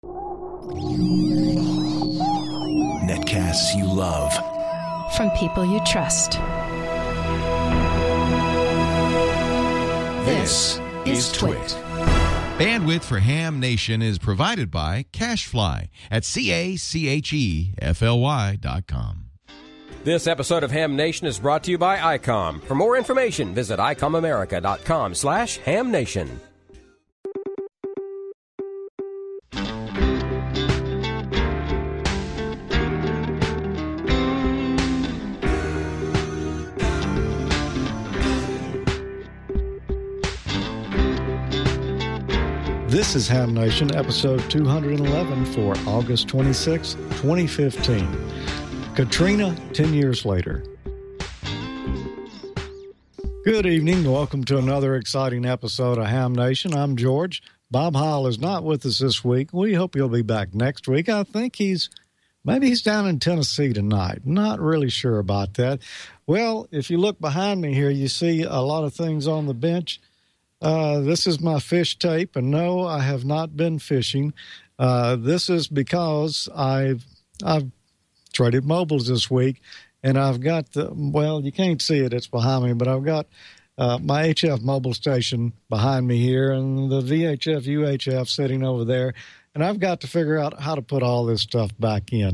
Netcasts you love. From people you trust. This is Twit. Bandwidth for Ham Nation is provided by CacheFly at CacheFly.com. This episode of Ham Nation is brought to you by ICOM. For more information, visit ICOMAmerica.com/HamNation. This is Ham Nation, episode 211 for August 26, 2015. Katrina, 10 years later. Good evening. Welcome to another exciting episode of Ham Nation. I'm George. Bob Heil is not with us this week. We hope he'll be back next week. I think he's down in Tennessee tonight. Not really sure about that. Well, if you look behind me here, you see a lot of things on the bench. This is my fish tape, and no, I have not been fishing. This is because I've traded mobiles this week, and I've got you can't see it, it's behind me, but I've got my HF mobile station behind me here, and the VHF, UHF sitting over there, and I've got to figure out how to put all this stuff back in.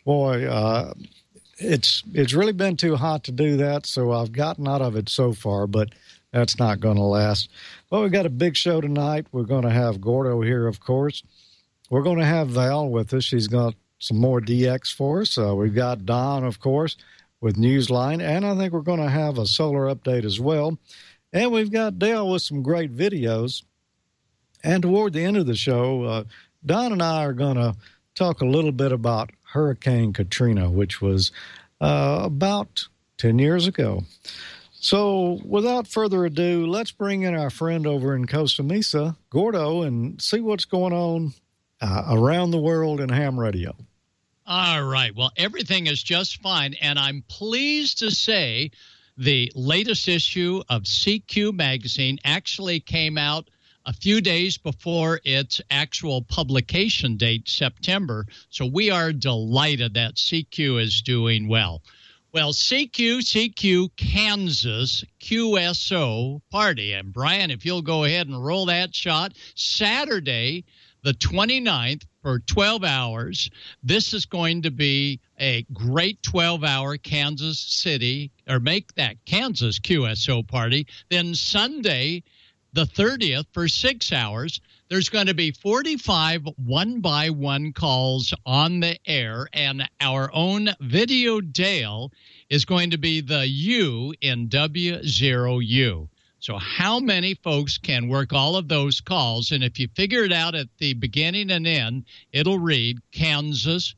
Boy, it's really been too hot to do that, so I've gotten out of it so far, but that's not going to last. Well, we've got a big show tonight. We're going to have Gordo here, of course. We're going to have Val with us. She's got some more DX for us. We've got Don, of course, with Newsline. And I think we're going to have a solar update as well. And we've got Dale with some great videos. And toward the end of the show, Don and I are going to talk a little bit about Hurricane Katrina, which was about 10 years ago. So, without further ado, let's bring in our friend over in Costa Mesa, Gordo, and see what's going on around the world in ham radio. All right. Well, everything is just fine, and I'm pleased to say the latest issue of CQ magazine actually came out a few days before its actual publication date, September. So we are delighted that CQ is doing well. Well, CQ, Kansas, QSO party. And, Brian, if you'll go ahead and roll that shot, Saturday, the 29th, for 12 hours. This is going to be a great 12-hour Kansas City, or make that Kansas QSO party. Then Sunday, the 30th, for 6 hours. There's going to be 45 one-by-one calls on the air, and our own Video Dale is going to be the U in W0U. So how many folks can work all of those calls? And if you figure it out at the beginning and end, it'll read Kansas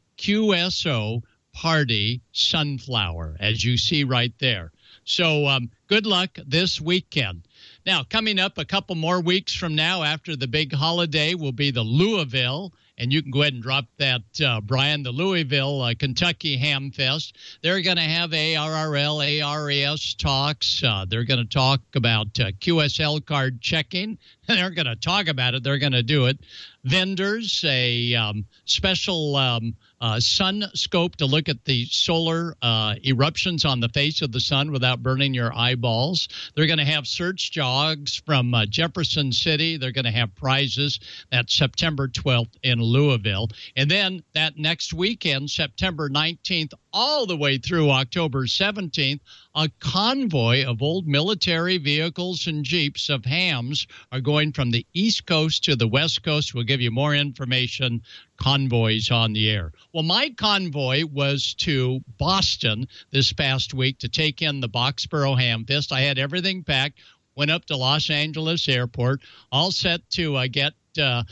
QSO Party Sunflower, as you see right there. So good luck this weekend. Now, coming up a couple more weeks from now after the big holiday will be the Louisville, and you can go ahead and drop that, Brian, the Louisville, Kentucky Ham Fest. They're going to have ARRL, ARES talks. They're going to talk about QSL card checking. They're going to talk about it. They're going to do it. Vendors, a special sun scope to look at the solar eruptions on the face of the sun without burning your eyeballs. They're going to have search jogs from Jefferson City. They're going to have prizes. That's September 12th in Louisville. And then that next weekend, September 19th, all the way through October 17th, a convoy of old military vehicles and Jeeps of hams are going from the East Coast to the West Coast. We'll give you more information, convoys on the air. Well, my convoy was to Boston this past week to take in the Boxborough Ham Fest. I had everything packed, went up to Los Angeles Airport, all set to get through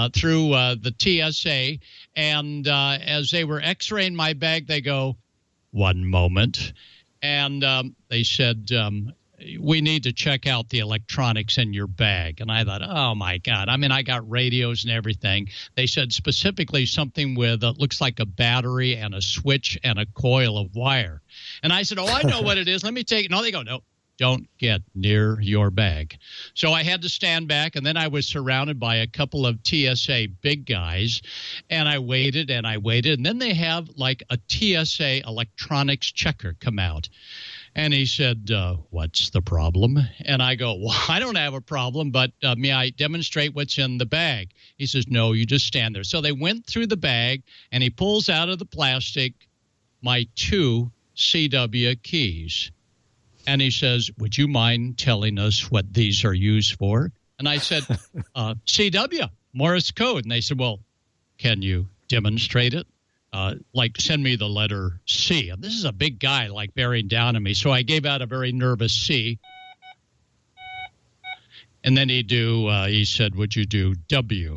the TSA. And as they were x-raying my bag, they go, "One moment." And they said, "We need to check out the electronics in your bag." And I thought, oh, my God. I mean, I got radios and everything. They said specifically something with looks like a battery and a switch and a coil of wire. And I said, oh, I know what it is. Let me take it. No, they go, no. don't get near your bag. So I had to stand back, and then I was surrounded by a couple of TSA big guys, and I waited, and then they have like a TSA electronics checker come out. And he said, what's the problem? And I go, well, I don't have a problem, but may I demonstrate what's in the bag? He says, no, you just stand there. So they went through the bag, and he pulls out of the plastic my 2 CW keys. And he says, would you mind telling us what these are used for? And I said, CW, Morse code. And they said, well, can you demonstrate it? Like, send me the letter C. And this is a big guy, like, bearing down on me. So I gave out a very nervous C. And then he said, would you do W?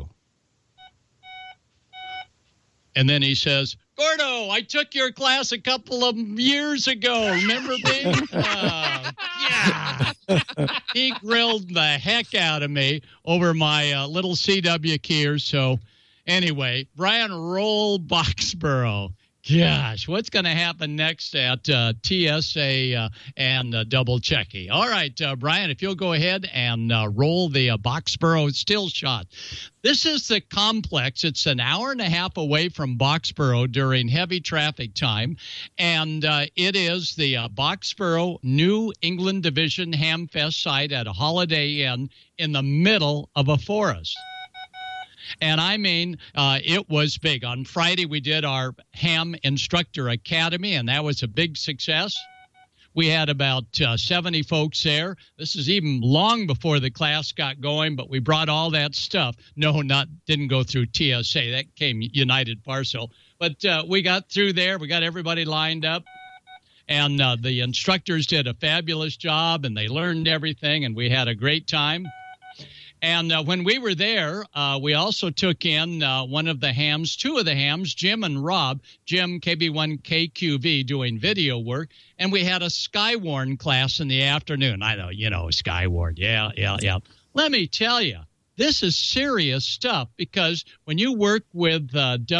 And then he says, Gordo, I took your class a couple of years ago. Remember me? Yeah. He grilled the heck out of me over my little CW keys. So anyway, Brian Roll Boxborough. Gosh, what's going to happen next at TSA and double checking? All right, Brian, if you'll go ahead and roll the Boxborough still shot. This is the complex. It's an hour and a half away from Boxborough during heavy traffic time, and it is the Boxborough New England Division Hamfest site at a Holiday Inn in the middle of a forest. And I mean, it was big. On Friday, we did our Ham Instructor Academy, and that was a big success. We had about 70 folks there. This is even long before the class got going, but we brought all that stuff. No, didn't go through TSA. That came United Parcel. But we got through there. We got everybody lined up. And the instructors did a fabulous job, and they learned everything, and we had a great time. And when we were there, we also took in one of the hams, 2 of the hams, Jim and Rob, Jim KB1KQV doing video work, and we had a Skywarn class in the afternoon. I know, Skywarn. Yeah. Let me tell you, this is serious stuff because when you work with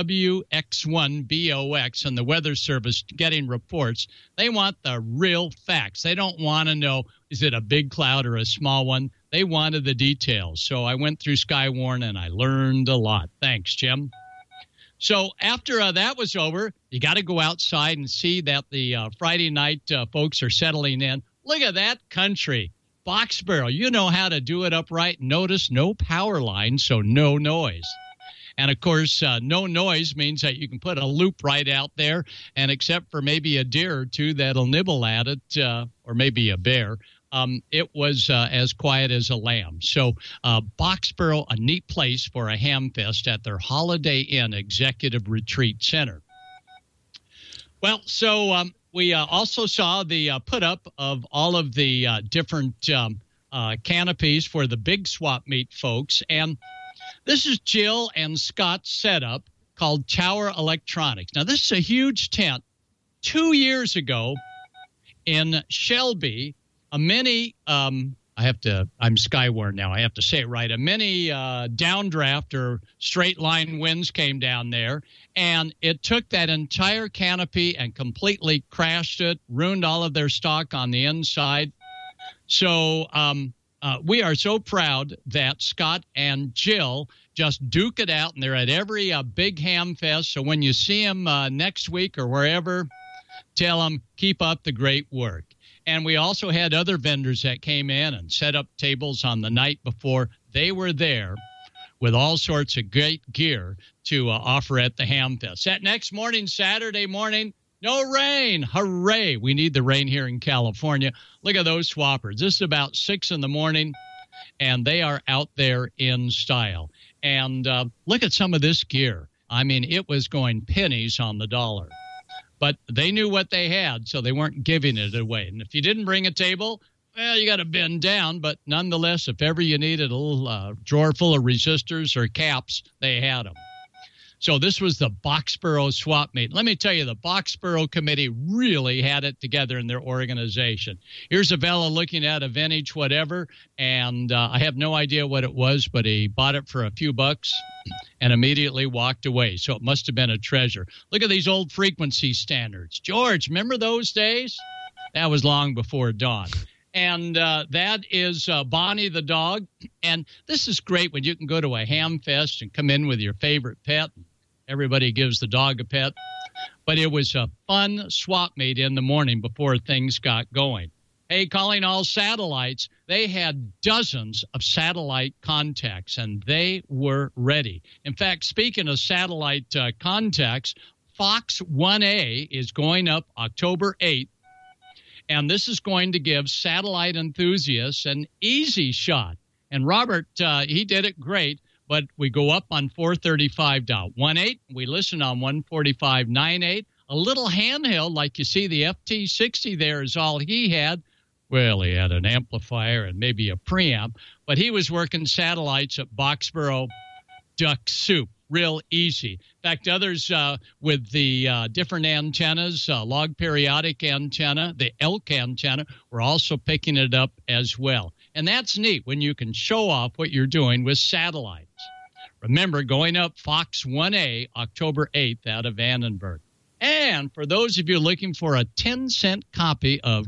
WX1BOX and the Weather Service getting reports, they want the real facts. They don't want to know, is it a big cloud or a small one? They wanted the details. So I went through Skywarn and I learned a lot. Thanks, Jim. So after that was over, you got to go outside and see that the Friday night folks are settling in. Look at that country. Boxborough, you know how to do it upright. Notice no power line, so no noise. And, of course, no noise means that you can put a loop right out there, and except for maybe a deer or two that'll nibble at it, or maybe a bear, it was as quiet as a lamb. So Boxborough, a neat place for a ham fest at their Holiday Inn Executive Retreat Center. Well, so we also saw the put-up of all of the different canopies for the big swap meet folks. And this is Jill and Scott's setup called Tower Electronics. Now, this is a huge tent. 2 years ago in Shelby, a mini, I'm Skywarn now, I have to say it right, a mini downdraft or straight line winds came down there, and it took that entire canopy and completely crashed it, ruined all of their stock on the inside. So we are so proud that Scott and Jill just duke it out, and they're at every big ham fest. So when you see them next week or wherever, tell them, keep up the great work. And we also had other vendors that came in and set up tables on the night before. They were there with all sorts of great gear to offer at the ham fest. That next morning, Saturday morning, no rain. Hooray. We need the rain here in California. Look at those swappers. This is about 6 in the morning, and they are out there in style. And look at some of this gear. I mean, it was going pennies on the dollar. But they knew what they had, so they weren't giving it away. And if you didn't bring a table, well, you got to bend down. But nonetheless, if ever you needed a little drawer full of resistors or caps, they had them. So this was the Boxborough swap meet. Let me tell you, the Boxborough committee really had it together in their organization. Here's a fella looking at a vintage whatever, and I have no idea what it was, but he bought it for a few bucks and immediately walked away. So it must have been a treasure. Look at these old frequency standards. George, remember those days? That was long before dawn. And that is Bonnie the dog. And this is great when you can go to a ham fest and come in with your favorite pet. Everybody gives the dog a pet. But it was a fun swap meet in the morning before things got going. Hey, calling all satellites, they had dozens of satellite contacts, and they were ready. In fact, speaking of satellite contacts, Fox 1A is going up October 8th, and this is going to give satellite enthusiasts an easy shot. And Robert, he did it great, but we go up on 435.18. We listen on 145.98. A little handheld, like you see the FT60 there is all he had. Well, he had an amplifier and maybe a preamp, but he was working satellites at Boxborough Duck Soup. Real easy. In fact, others with the different antennas, log periodic antenna, the elk antenna, were also picking it up as well. And that's neat when you can show off what you're doing with satellites. Remember, going up Fox 1A, October 8th out of Vandenberg. And for those of you looking for a 10-cent copy of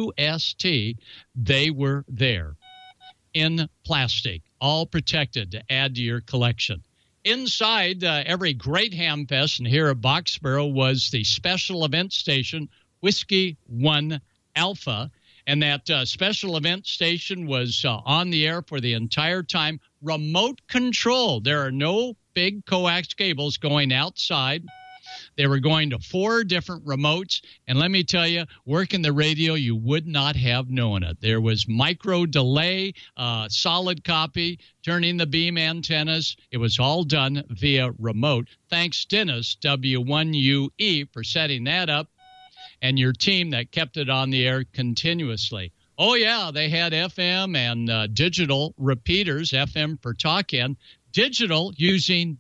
QST, they were there in plastic, all protected to add to your collection. Inside every great ham fest, and here at Boxborough, was the special event station, Whiskey 1 Alpha. And that special event station was on the air for the entire time, remote controlled. There are no big coax cables going outside. They were going to 4 different remotes, and let me tell you, working the radio, you would not have known it. There was micro delay, solid copy, turning the beam antennas. It was all done via remote. Thanks, Dennis, W1UE, for setting that up, and your team that kept it on the air continuously. Oh, yeah, they had FM and digital repeaters, FM for talk-in, digital using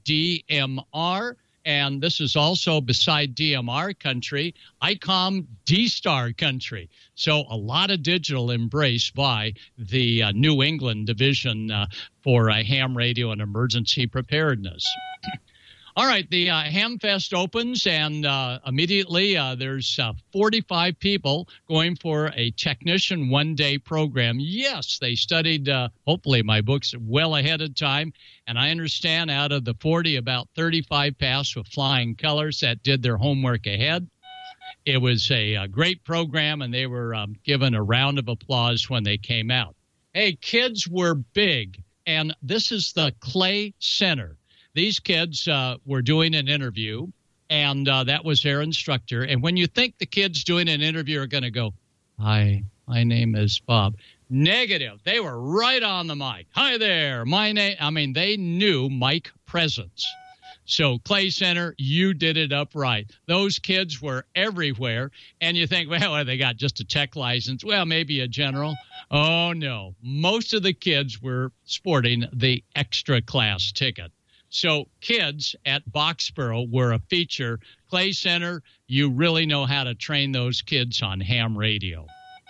DMR. And this is also beside DMR country, ICOM D-Star country. So a lot of digital embraced by the New England division for ham radio and emergency preparedness. All right, the Hamfest opens, and immediately there's 45 people going for a technician one-day program. Yes, they studied, hopefully my books, well ahead of time, and I understand out of the 40, about 35 passed with flying colors that did their homework ahead. It was a great program, and they were given a round of applause when they came out. Hey, kids were big, and this is the Clay Center. These kids were doing an interview, and that was their instructor. And when you think the kids doing an interview are going to go, "Hi, my name is Bob," negative. They were right on the mic. "Hi there, my name." I mean, they knew mic presence. So Clay Center, you did it up right. Those kids were everywhere. And you think, well, they got just a tech license. Well, maybe a general. Oh, no. Most of the kids were sporting the extra class ticket. So kids at Boxborough were a feature. Clay Center, you really know how to train those kids on ham radio.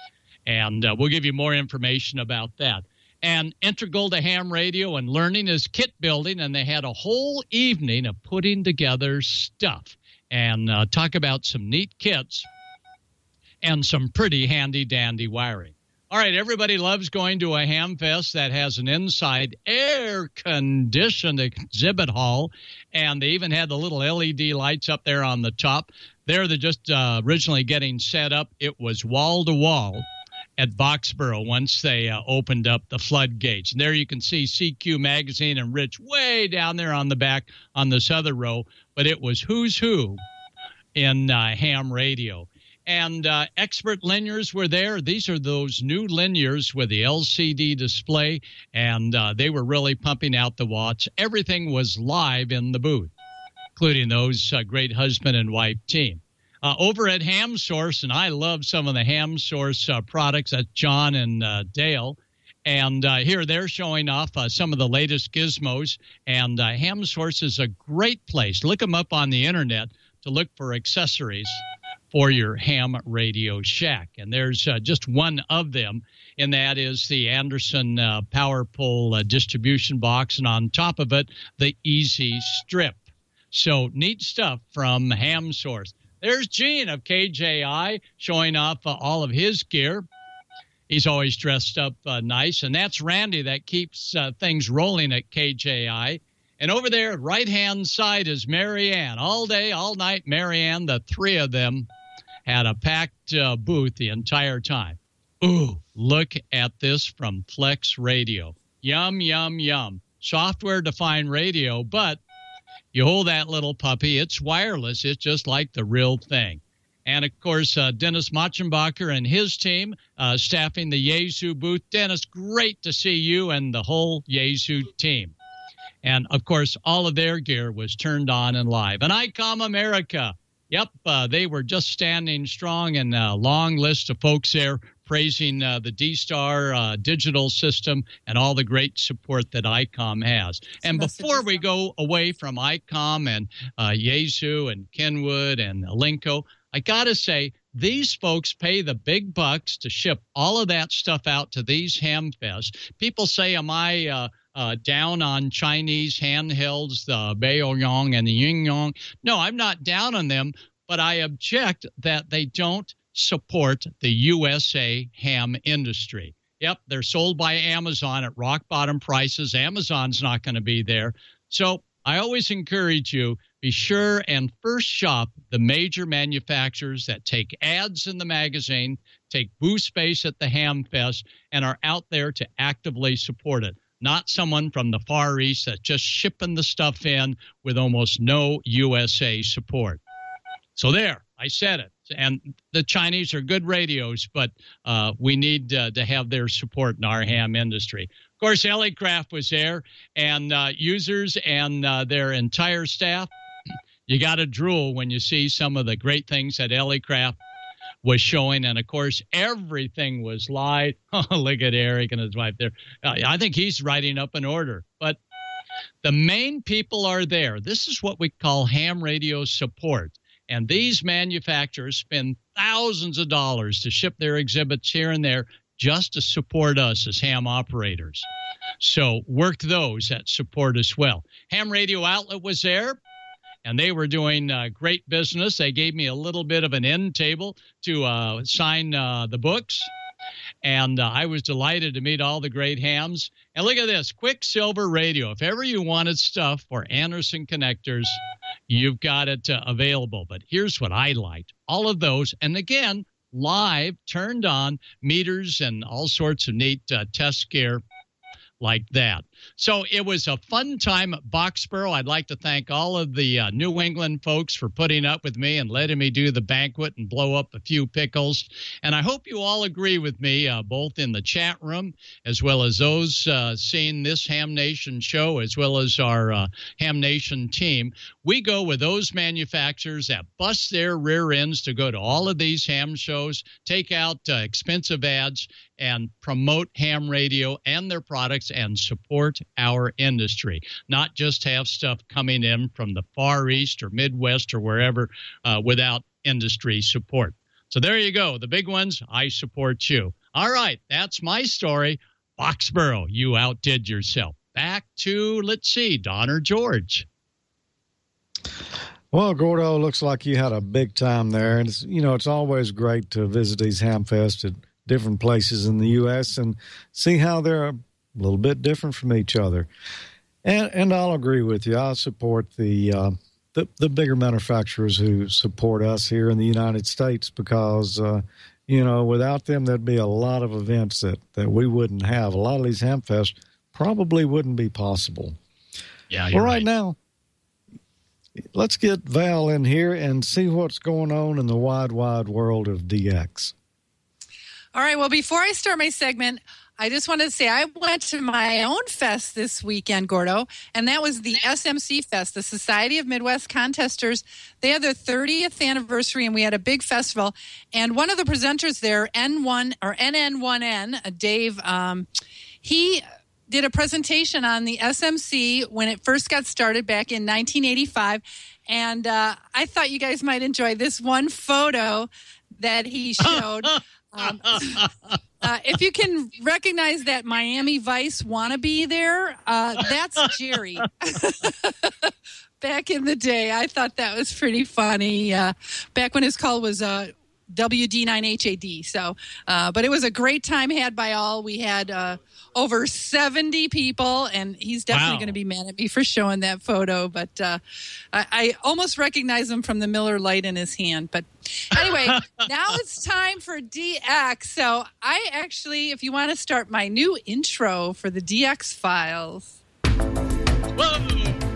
And we'll give you more information about that. And integral to ham radio and learning is kit building, and they had a whole evening of putting together stuff and talk about some neat kits and some pretty handy-dandy wiring. All right, everybody loves going to a ham fest that has an inside air-conditioned exhibit hall, and they even had the little LED lights up there on the top. They're just originally getting set up. It was wall-to-wall at Boxborough once they opened up the floodgates. And there you can see CQ Magazine and Rich way down there on the back on this other row, but it was who's who in ham radio. And expert linears were there. These are those new linears with the LCD display, and they were really pumping out the watts. Everything was live in the booth, including those great husband and wife team. Over at Ham Source, and I love some of the Ham Source products, that's John and Dale. And here they're showing off some of the latest gizmos. And Ham Source is a great place. Look them up on the internet to look for accessories for your ham radio shack. And there's just one of them, and that is the Anderson Power Pole distribution box, and on top of it, the Easy Strip. So neat stuff from Ham Source. There's Gene of KJI showing off all of his gear. He's always dressed up nice. And that's Randy that keeps things rolling at KJI. And over there, right-hand side is Marianne. All day, all night, Marianne, the three of them had a packed booth the entire time. Ooh, look at this from Flex Radio. Yum, yum, yum. Software-defined radio, but you hold that little puppy, it's wireless. It's just like the real thing. And, of course, Dennis Machenbacher and his team staffing the Yaesu booth. Dennis, great to see you and the whole Yaesu team. And, of course, all of their gear was turned on and live. And ICOM America, yep, they were just standing strong, and a long list of folks there praising the D-Star digital system and all the great support that ICOM has. And before we go away from ICOM and Yaesu and Kenwood and Elenco, I got to say, these folks pay the big bucks to ship all of that stuff out to these Hamfests. People say, am I down on Chinese handhelds, the Beoyong and the Yingyong? No, I'm not down on them, but I object that they don't support the USA ham industry. Yep, they're sold by Amazon at rock bottom prices. Amazon's not going to be there. So I always encourage you, be sure and first shop the major manufacturers that take ads in the magazine, take booth space at the Ham Fest, and are out there to actively support it. Not someone from the Far East that's just shipping the stuff in with almost no USA support. So there, I said it. And the Chinese are good radios, but we need to have their support in our ham industry. Of course, Elecraft was there, and users and their entire staff, you got to drool when you see some of the great things that Elecraft was showing. And, of course, everything was live. Oh, look at Eric and his wife there. I think he's writing up an order. But the main people are there. This is what we call ham radio support. And these manufacturers spend thousands of dollars to ship their exhibits here and there just to support us as ham operators. So work those that support us well. Ham Radio Outlet was there, and they were doing great business. They gave me a little bit of an end table to sign the books. And I was delighted to meet all the great hams. And look at this, Quicksilver Radio. If ever you wanted stuff for Anderson connectors, you've got it available. But here's what I liked. All of those, and again, live, turned on, meters and all sorts of neat test gear like that. So it was a fun time at Boxborough. I'd like to thank all of the New England folks for putting up with me and letting me do the banquet and blow up a few pickles. And I hope you all agree with me, both in the chat room as well as those seeing this Ham Nation show, as well as our Ham Nation team. We go with those manufacturers that bust their rear ends to go to all of these ham shows, take out expensive ads, and promote ham radio and their products and support our industry, not just have stuff coming in from the Far East or Midwest or wherever without industry support. So there you go. The big ones, I support you. All right, that's my story. Boxborough, you outdid yourself. Back to, let's see, Don or George. Well, Gordo, looks like you had a big time there. And, it's always great to visit these ham fests at different places in the U.S. and see how they're a little bit different from each other. And I'll agree with you. I support the bigger manufacturers who support us here in the United States because, without them, there'd be a lot of events that we wouldn't have. A lot of these ham fests probably wouldn't be possible. Yeah, you're right. Now, let's get Val in here and see what's going on in the wide, wide world of DX. All right. Well, before I start my segment, I just wanted to say I went to my own fest this weekend, Gordo, and that was the SMC Fest, the Society of Midwest Contesters. They had their 30th anniversary, and we had a big festival. And one of the presenters there, NN1N, Dave, he did a presentation on the SMC when it first got started back in 1985. And I thought you guys might enjoy this one photo that he showed. If you can recognize that Miami Vice wannabe there, that's Jerry. Back in the day, I thought that was pretty funny. Back when his call was WD9HAD. So, but it was a great time had by all. We had over 70 people, and he's definitely going to be mad at me for showing that photo. But I almost recognize him from the Miller Lite in his hand. But anyway, now it's time for DX. So I actually, if you want to start my new intro for the DX Files. Whoa!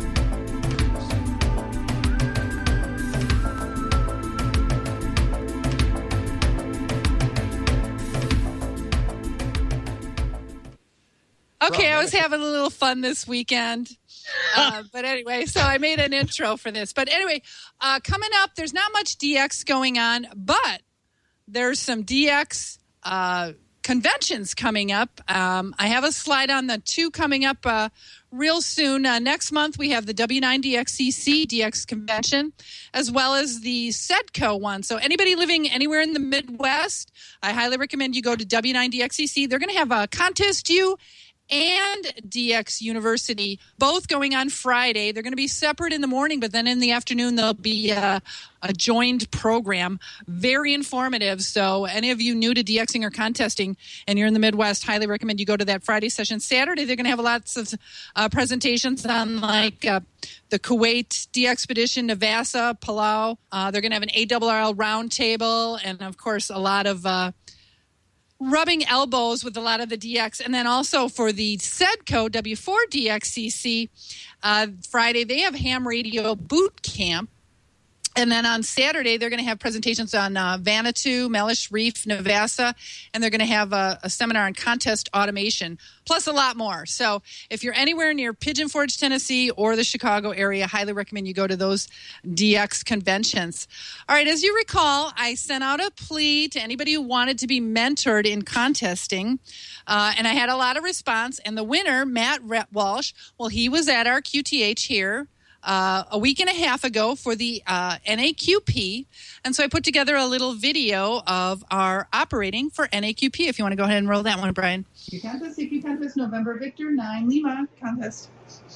Okay, I was having a little fun this weekend. But anyway, so I made an intro for this. But anyway, coming up, there's not much DX going on, but there's some DX conventions coming up. I have a slide on the two coming up real soon. Next month, we have the W9DXCC DX convention, as well as the SEDCO one. So anybody living anywhere in the Midwest, I highly recommend you go to W9DXCC. They're going to have a Contest U and DX University, both going on Friday. They're going to be separate in the morning, but then in the afternoon, there'll be a joined program. Very informative. So any of you new to DXing or contesting and you're in the Midwest, highly recommend you go to that Friday session. Saturday, they're going to have lots of presentations on like the Kuwait DXpedition, Navassa, Palau. They're going to have an ARRL roundtable and, of course, a lot of rubbing elbows with a lot of the DX. And then also for the SEDCO W4DXCC, Friday, they have ham radio boot camp. And then on Saturday, they're going to have presentations on Vanuatu, Mellish Reef, Navassa, and they're going to have a seminar on contest automation, plus a lot more. So if you're anywhere near Pigeon Forge, Tennessee, or the Chicago area, highly recommend you go to those DX conventions. All right, as you recall, I sent out a plea to anybody who wanted to be mentored in contesting, and I had a lot of response. And the winner, Matt Walsh, well, he was at our QTH here a week and a half ago for the NAQP. And so I put together a little video of our operating for NAQP. If you want to go ahead and roll that one, Brian. CQ Contest, November Victor 9 Lima Contest.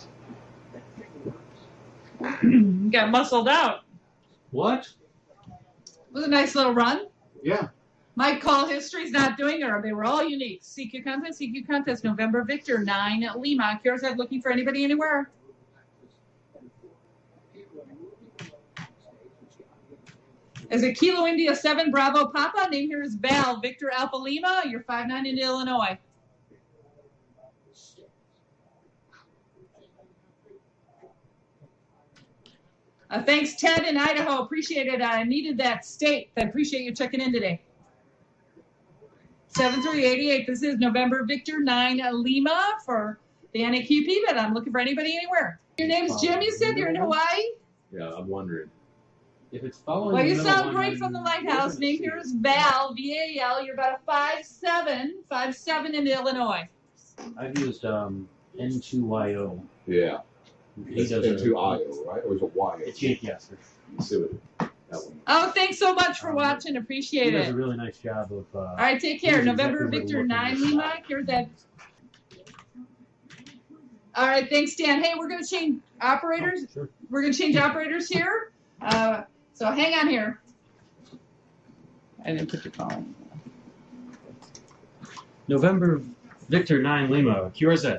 Got muscled out. What? It was a nice little run. Yeah. My call history's not doing it. They were all unique. CQ Contest, November Victor 9 Lima. Kira's not looking for anybody anywhere. As a Kilo India 7 Bravo Papa, name here is Val Victor Alpha Lima. You're 5'9" into Illinois. Thanks, Ted in Idaho. Appreciate it. I needed that state. I appreciate you checking in today. 7388. This is November Victor 9 Lima for the NAQP, but I'm looking for anybody anywhere. Your name's Jim, you said? You're in Hawaii? Yeah, I'm wondering. If it's following well, you sound great from the lighthouse. Name here is Val, V-A-L. You're about a 5'7" in Illinois. I've used N2YO. Yeah. It's N2IO, right? Or is it YO? It's Yankee Oscar. That one. Oh, thanks so much for watching. Appreciate it. He does a really nice job of... all right, take care. November Victor 9 Lima. Here's that. All right, thanks, Dan. Hey, we're going to change operators. Sure. We're going to change operators here. So hang on here. I didn't put your call. November Victor 9 Lima. QRZ.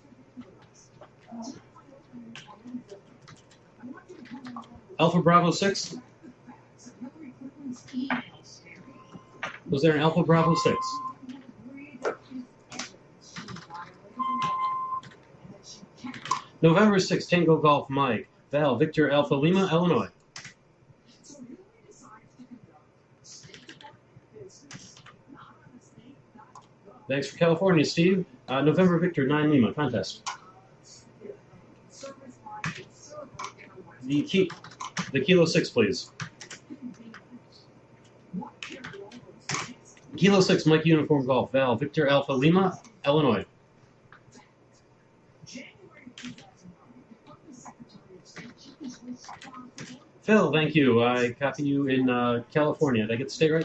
Alpha Bravo 6. Was there an Alpha Bravo 6? November 6, Tango Golf Mike. Val Victor Alpha Lima, Illinois. Thanks for California, Steve. November Victor 9 Lima contest. The Kilo 6, please. Kilo 6, Mike Uniform Golf. Val Victor Alpha Lima, Illinois. Phil, thank you. I copy you in California. Did I get the state right?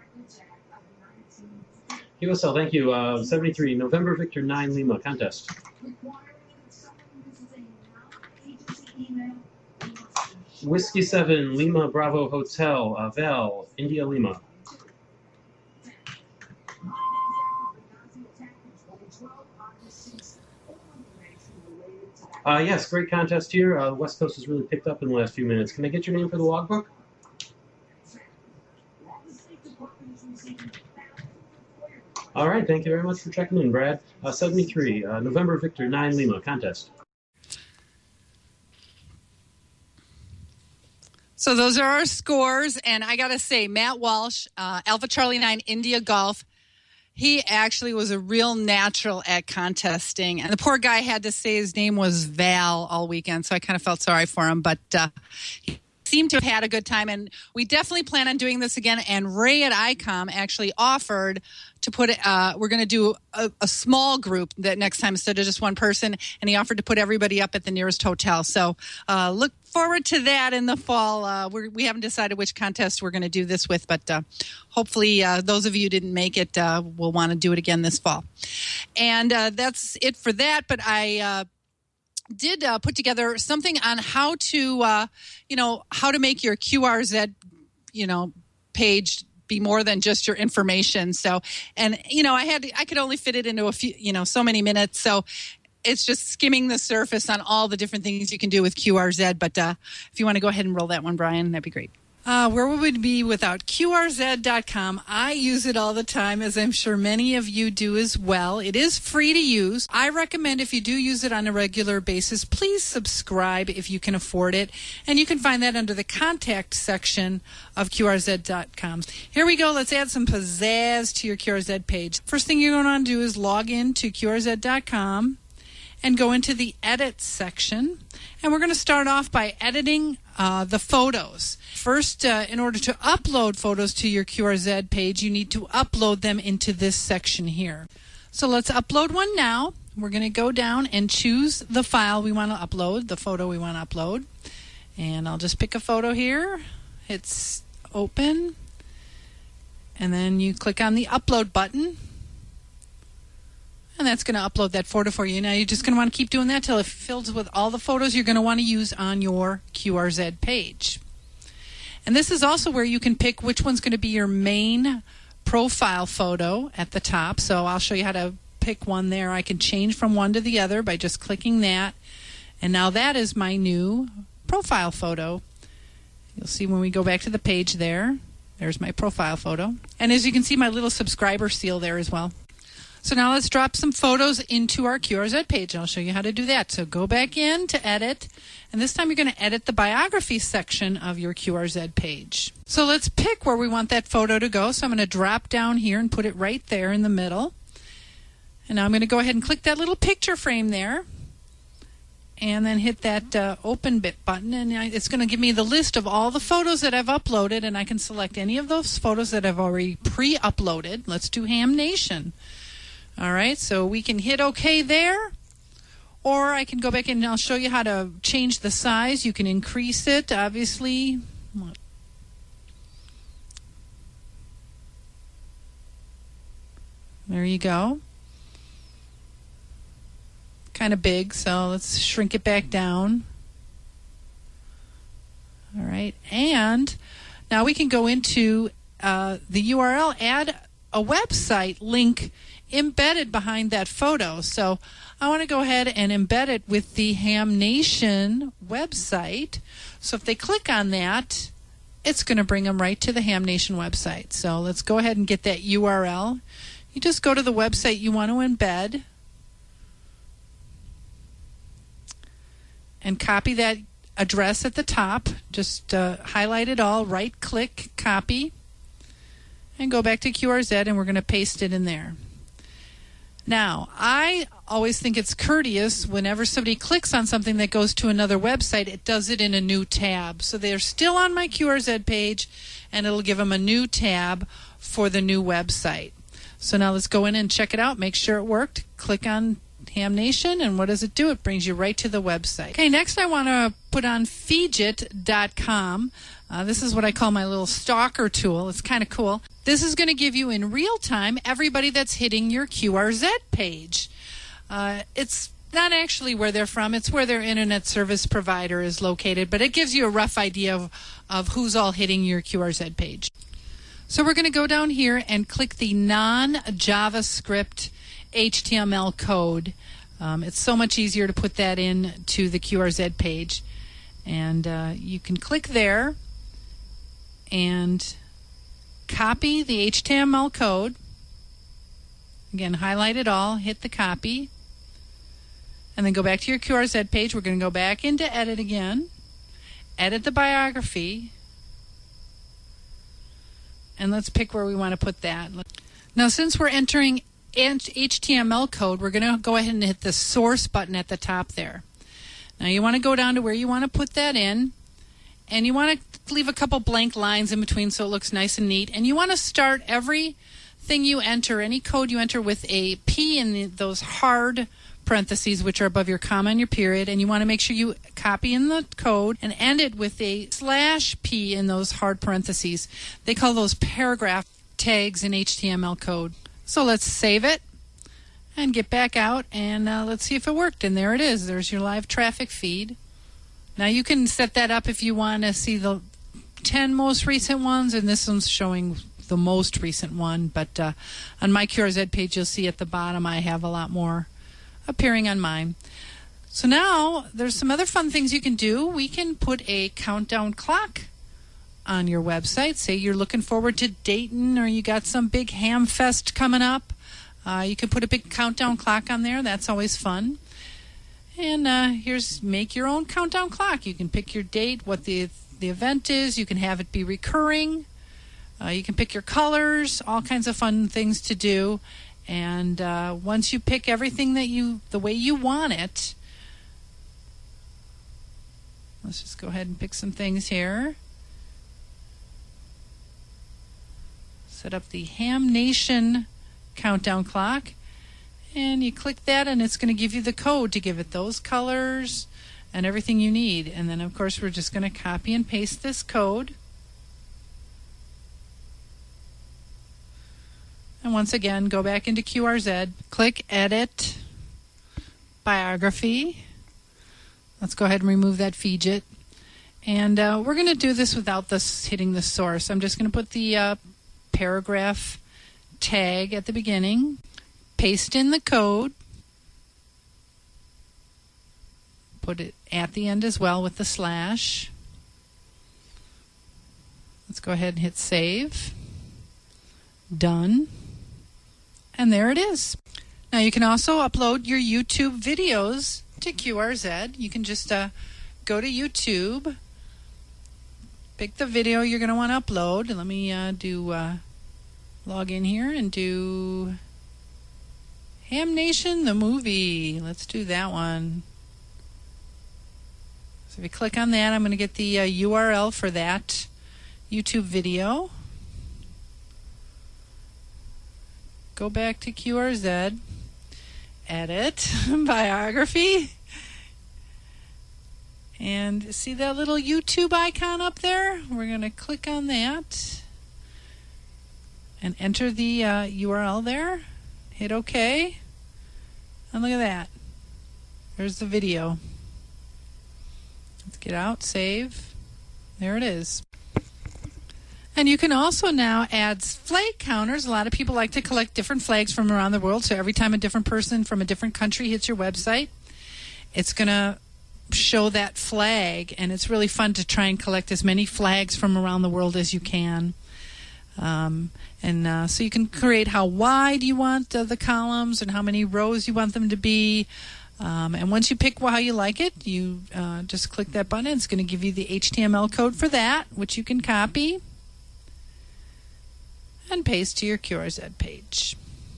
QSL, thank you. 73, November Victor 9 Lima contest. Whiskey 7, Lima Bravo Hotel, Val, India Lima. Yes, great contest here. The West Coast has really picked up in the last few minutes. Can I get your name for the logbook? All right, thank you very much for checking in, Brad. 73, November Victor 9 Lima, contest. So those are our scores, and I got to say, Matt Walsh, Alpha Charlie 9 India Golf, he actually was a real natural at contesting. And the poor guy had to say his name was Val all weekend, so I kind of felt sorry for him. But he seemed to have had a good time, and we definitely plan on doing this again. And Ray at ICOM actually offered to put we're going to do a small group that next time instead of just one person, and he offered to put everybody up at the nearest hotel. So look forward to that in the fall. We haven't decided which contest we're going to do this with, but hopefully those of you who didn't make it will want to do it again this fall. And that's it for that. But I did put together something on how to, how to make your QRZ, page be more than just your information. So, and, I could only fit it into a few, so many minutes. So it's just skimming the surface on all the different things you can do with QRZ. But if you want to go ahead and roll that one, Brian, that'd be great. Where would we be without QRZ.com? I use it all the time, as I'm sure many of you do as well. It is free to use. I recommend if you do use it on a regular basis, please subscribe if you can afford it. And you can find that under the contact section of QRZ.com. Here we go. Let's add some pizzazz to your QRZ page. First thing you're going to do is log in to QRZ.com and go into the edit section. And we're going to start off by editing the photos. First, in order to upload photos to your QRZ page, you need to upload them into this section here. So let's upload one now. We're going to go down and choose the file we want to upload, the photo we want to upload. And I'll just pick a photo here. Hit open. And then you click on the upload button. And that's going to upload that photo for you. Now you're just going to want to keep doing that till it fills with all the photos you're going to want to use on your QRZ page. And this is also where you can pick which one's going to be your main profile photo at the top. So I'll show you how to pick one there. I can change from one to the other by just clicking that. And now that is my new profile photo. You'll see when we go back to the page there. There's my profile photo. And as you can see, my little subscriber seal there as well. So now let's drop some photos into our QRZ page. I'll show you how to do that. So go back in to edit, and this time you're going to edit the biography section of your QRZ page. So let's pick where we want that photo to go. So I'm going to drop down here and put it right there in the middle. And now I'm going to go ahead and click that little picture frame there, and then hit that open bit button, and it's going to give me the list of all the photos that I've uploaded, and I can select any of those photos that I've already pre-uploaded. Let's do Ham Nation. All right, so we can hit OK there, or I can go back and I'll show you how to change the size. You can increase it, obviously. There you go. Kind of big, so let's shrink it back down. All right, and now we can go into the URL, add a website link embedded behind that photo. So I want to go ahead and embed it with the Ham Nation website. So if they click on that, it's going to bring them right to the Ham Nation website. So let's go ahead and get that URL. You just go to the website you want to embed and copy that address at the top. Just highlight it all, right-click, copy, and go back to QRZ, and we're going to paste it in there. Now, I always think it's courteous whenever somebody clicks on something that goes to another website, it does it in a new tab. So they're still on my QRZ page, and it'll give them a new tab for the new website. So now let's go in and check it out, make sure it worked. Click on Ham Nation, and what does it do? It brings you right to the website. Okay, next I want to put on Fidget.com. This is what I call my little stalker tool. It's kind of cool. This is going to give you in real time everybody that's hitting your QRZ page. It's not actually where they're from. It's where their internet service provider is located, but it gives you a rough idea of who's all hitting your QRZ page. So we're going to go down here and click the non-JavaScript HTML code. It's so much easier to put that in to the QRZ page. And you can click there and copy the HTML code. Again, highlight it all, hit the copy, and then go back to your QRZ page. We're going to go back into edit again, edit the biography, and let's pick where we want to put that. Now, since we're entering HTML code, we're going to go ahead and hit the source button at the top there. Now, you want to go down to where you want to put that in, and you want to leave a couple blank lines in between so it looks nice and neat, and you want to start everything you enter, any code you enter, with a P in those hard parentheses which are above your comma and your period, and you want to make sure you copy in the code and end it with a /P in those hard parentheses. They call those paragraph tags in HTML code. So let's save it and get back out, and let's see if it worked. And there it is. There's your live traffic feed. Now you can set that up if you want to see the 10 most recent ones, and this one's showing the most recent one, but on my QRZ page you'll see at the bottom I have a lot more appearing on mine. So now there's some other fun things you can do. We can put a countdown clock on your website. Say you're looking forward to Dayton, or you got some big ham fest coming up. You can put a big countdown clock on there. That's always fun. And here's make your own countdown clock. You can pick your date, what the event is. You can have it be recurring. You can pick your colors, all kinds of fun things to do. And once you pick everything the way you want it, let's just go ahead and pick some things here. Set up the Ham Nation countdown clock. And you click that, and it's going to give you the code to give it those colors and everything you need. And then, of course, we're just going to copy and paste this code. And once again, go back into QRZ, click Edit, Biography. Let's go ahead and remove that fidget. And we're going to do this without hitting the source. I'm just going to put the paragraph tag at the beginning, paste in the code, put it at the end as well with the /. Let's go ahead and hit Save. Done. And there it is. Now you can also upload your YouTube videos to QRZ. You can just go to YouTube, pick the video you're going to want to upload. Let me log in here and do Ham Nation the movie. Let's do that one. So if you click on that, I'm going to get the URL for that YouTube video. Go back to QRZ, edit, biography, and see that little YouTube icon up there? We're going to click on that and enter the URL there. Hit OK, and look at that. There's the video. Let's get out, save. There it is. And you can also now add flag counters. A lot of people like to collect different flags from around the world. So every time a different person from a different country hits your website, it's going to show that flag. And it's really fun to try and collect as many flags from around the world as you can. So you can create how wide you want the columns and how many rows you want them to be. And once you pick how you like it, you just click that button. It's going to give you the HTML code for that, which you can copy and paste to your QRZ page.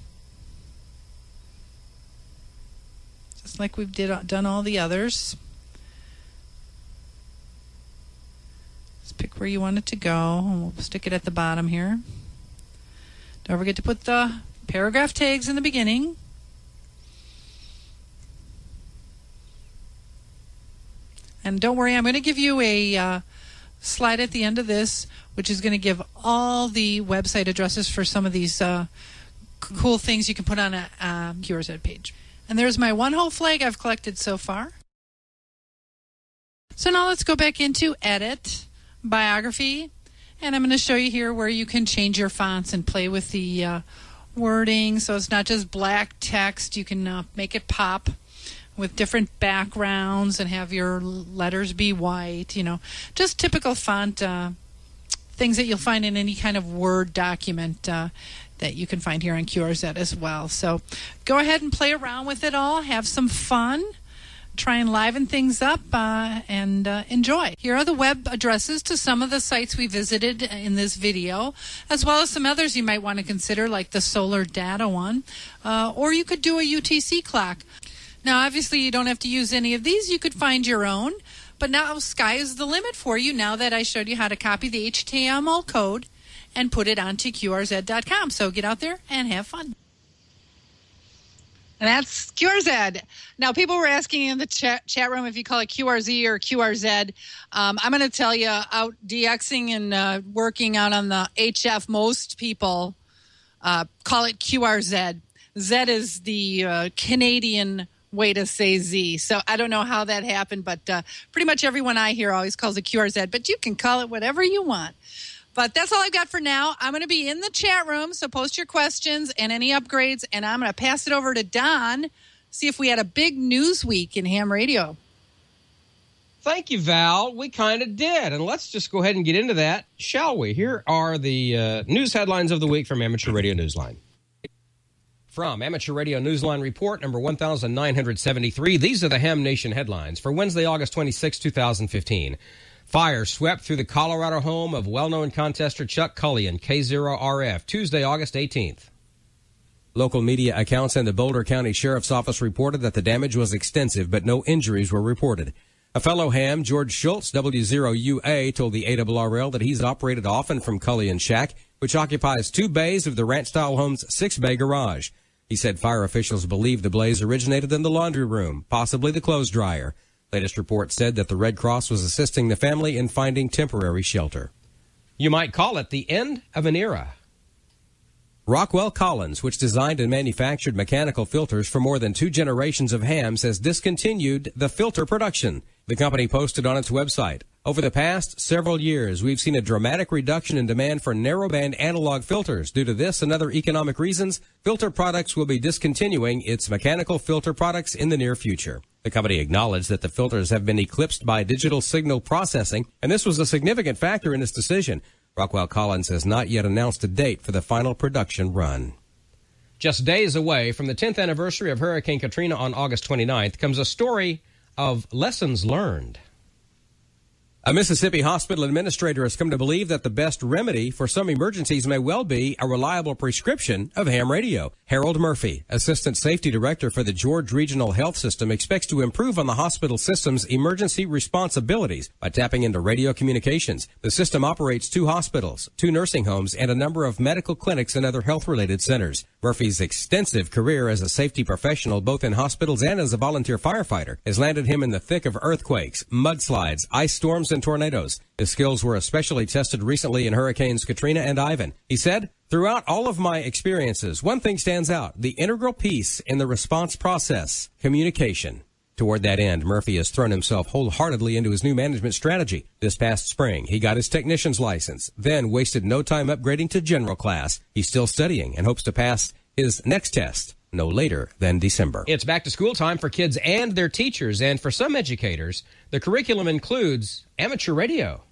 Just like we've done all the others. Just pick where you want it to go, and we'll stick it at the bottom here. Don't forget to put the paragraph tags in the beginning. And don't worry, I'm going to give you a slide at the end of this, which is going to give all the website addresses for some of these cool things you can put on a QRZ page. And there's my one whole flag I've collected so far. So now let's go back into Edit, Biography, and I'm going to show you here where you can change your fonts and play with the wording, so it's not just black text. You can make it pop. with different backgrounds and have your letters be white, just typical font things that you'll find in any kind of Word document that you can find here on QRZ as well. So go ahead and play around with it all. Have some fun. Try and liven things up and enjoy. Here are the web addresses to some of the sites we visited in this video, as well as some others you might want to consider, like the solar data one, or you could do a UTC clock. Now, obviously, you don't have to use any of these. You could find your own, but now sky is the limit for you now that I showed you how to copy the HTML code and put it onto QRZ.com. So get out there and have fun. And that's QRZ. Now, people were asking in the chat room if you call it QRZ or QRZ. I'm going to tell you, out DXing and working out on the HF, most people call it QRZ. Z is the Canadian way to say Z. So I don't know how that happened, but pretty much everyone I hear always calls it QRZ. But you can call it whatever you want. But that's all I've got for now. I'm going to be in the chat room, so post your questions and any upgrades, and I'm going to pass it over to Don, see if we had a big news week in ham radio. Thank you, Val. We kind of did, and let's just go ahead and get into that, shall we? Here are the news headlines of the week from Amateur Radio Newsline. From Amateur Radio Newsline Report number 1973, these are the Ham Nation headlines for Wednesday, August 26, 2015. Fire swept through the Colorado home of well-known contester Chuck Cullion, K0RF, Tuesday, August 18th. Local media accounts and the Boulder County Sheriff's Office reported that the damage was extensive, but no injuries were reported. A fellow ham, George Schultz, W0UA, told the ARRL that he's operated often from Cullion's shack, which occupies 2 bays of the ranch-style home's 6-bay garage. He said fire officials believe the blaze originated in the laundry room, possibly the clothes dryer. Latest report said that the Red Cross was assisting the family in finding temporary shelter. You might call it the end of an era. Rockwell Collins, which designed and manufactured mechanical filters for more than 2 generations of hams, has discontinued the filter production. The company posted on its website, "Over the past several years, we've seen a dramatic reduction in demand for narrowband analog filters. Due to this and other economic reasons, Filter Products will be discontinuing its mechanical filter products in the near future." The company acknowledged that the filters have been eclipsed by digital signal processing, and this was a significant factor in its decision. Rockwell Collins has not yet announced a date for the final production run. Just days away from the 10th anniversary of Hurricane Katrina on August 29th comes a story of lessons learned. A Mississippi hospital administrator has come to believe that the best remedy for some emergencies may well be a reliable prescription of ham radio. Harold Murphy, Assistant Safety Director for the George Regional Health System, expects to improve on the hospital system's emergency responsibilities by tapping into radio communications. The system operates 2 hospitals, 2 nursing homes, and a number of medical clinics and other health-related centers. Murphy's extensive career as a safety professional, both in hospitals and as a volunteer firefighter, has landed him in the thick of earthquakes, mudslides, ice storms, and tornadoes. His skills were especially tested recently in Hurricanes Katrina and Ivan. He said, "Throughout all of my experiences, one thing stands out, the integral piece in the response process, communication." Toward that end, Murphy has thrown himself wholeheartedly into his new management strategy. This past spring, he got his technician's license, then wasted no time upgrading to general class. He's still studying and hopes to pass his next test no later than December. It's back to school time for kids and their teachers, and for some educators, the curriculum includes amateur radio.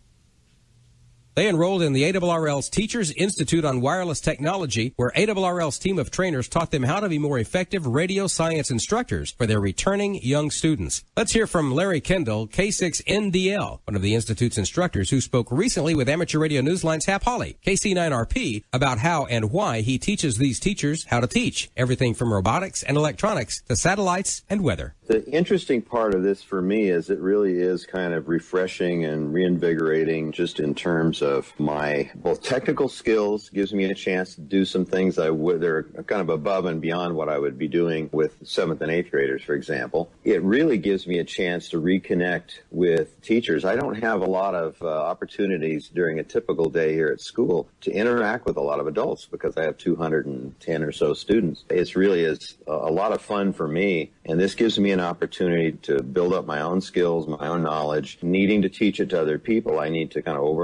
They enrolled in the ARRL's Teachers Institute on Wireless Technology, where ARRL's team of trainers taught them how to be more effective radio science instructors for their returning young students. Let's hear from Larry Kendall, K6NDL, one of the Institute's instructors who spoke recently with Amateur Radio Newsline's Hap Holly, KC9RP, about how and why he teaches these teachers how to teach, everything from robotics and electronics to satellites and weather. The interesting part of this for me is it really is kind of refreshing and reinvigorating just in terms of my both technical skills, gives me a chance to do some things they're kind of above and beyond what I would be doing with 7th and 8th graders, for example. It really gives me a chance to reconnect with teachers. I don't have a lot of opportunities during a typical day here at school to interact with a lot of adults because I have 210 or so students. It really is a lot of fun for me, and this gives me an opportunity to build up my own skills, my own knowledge. Needing to teach it to other people, I need to kind of overlearn it myself.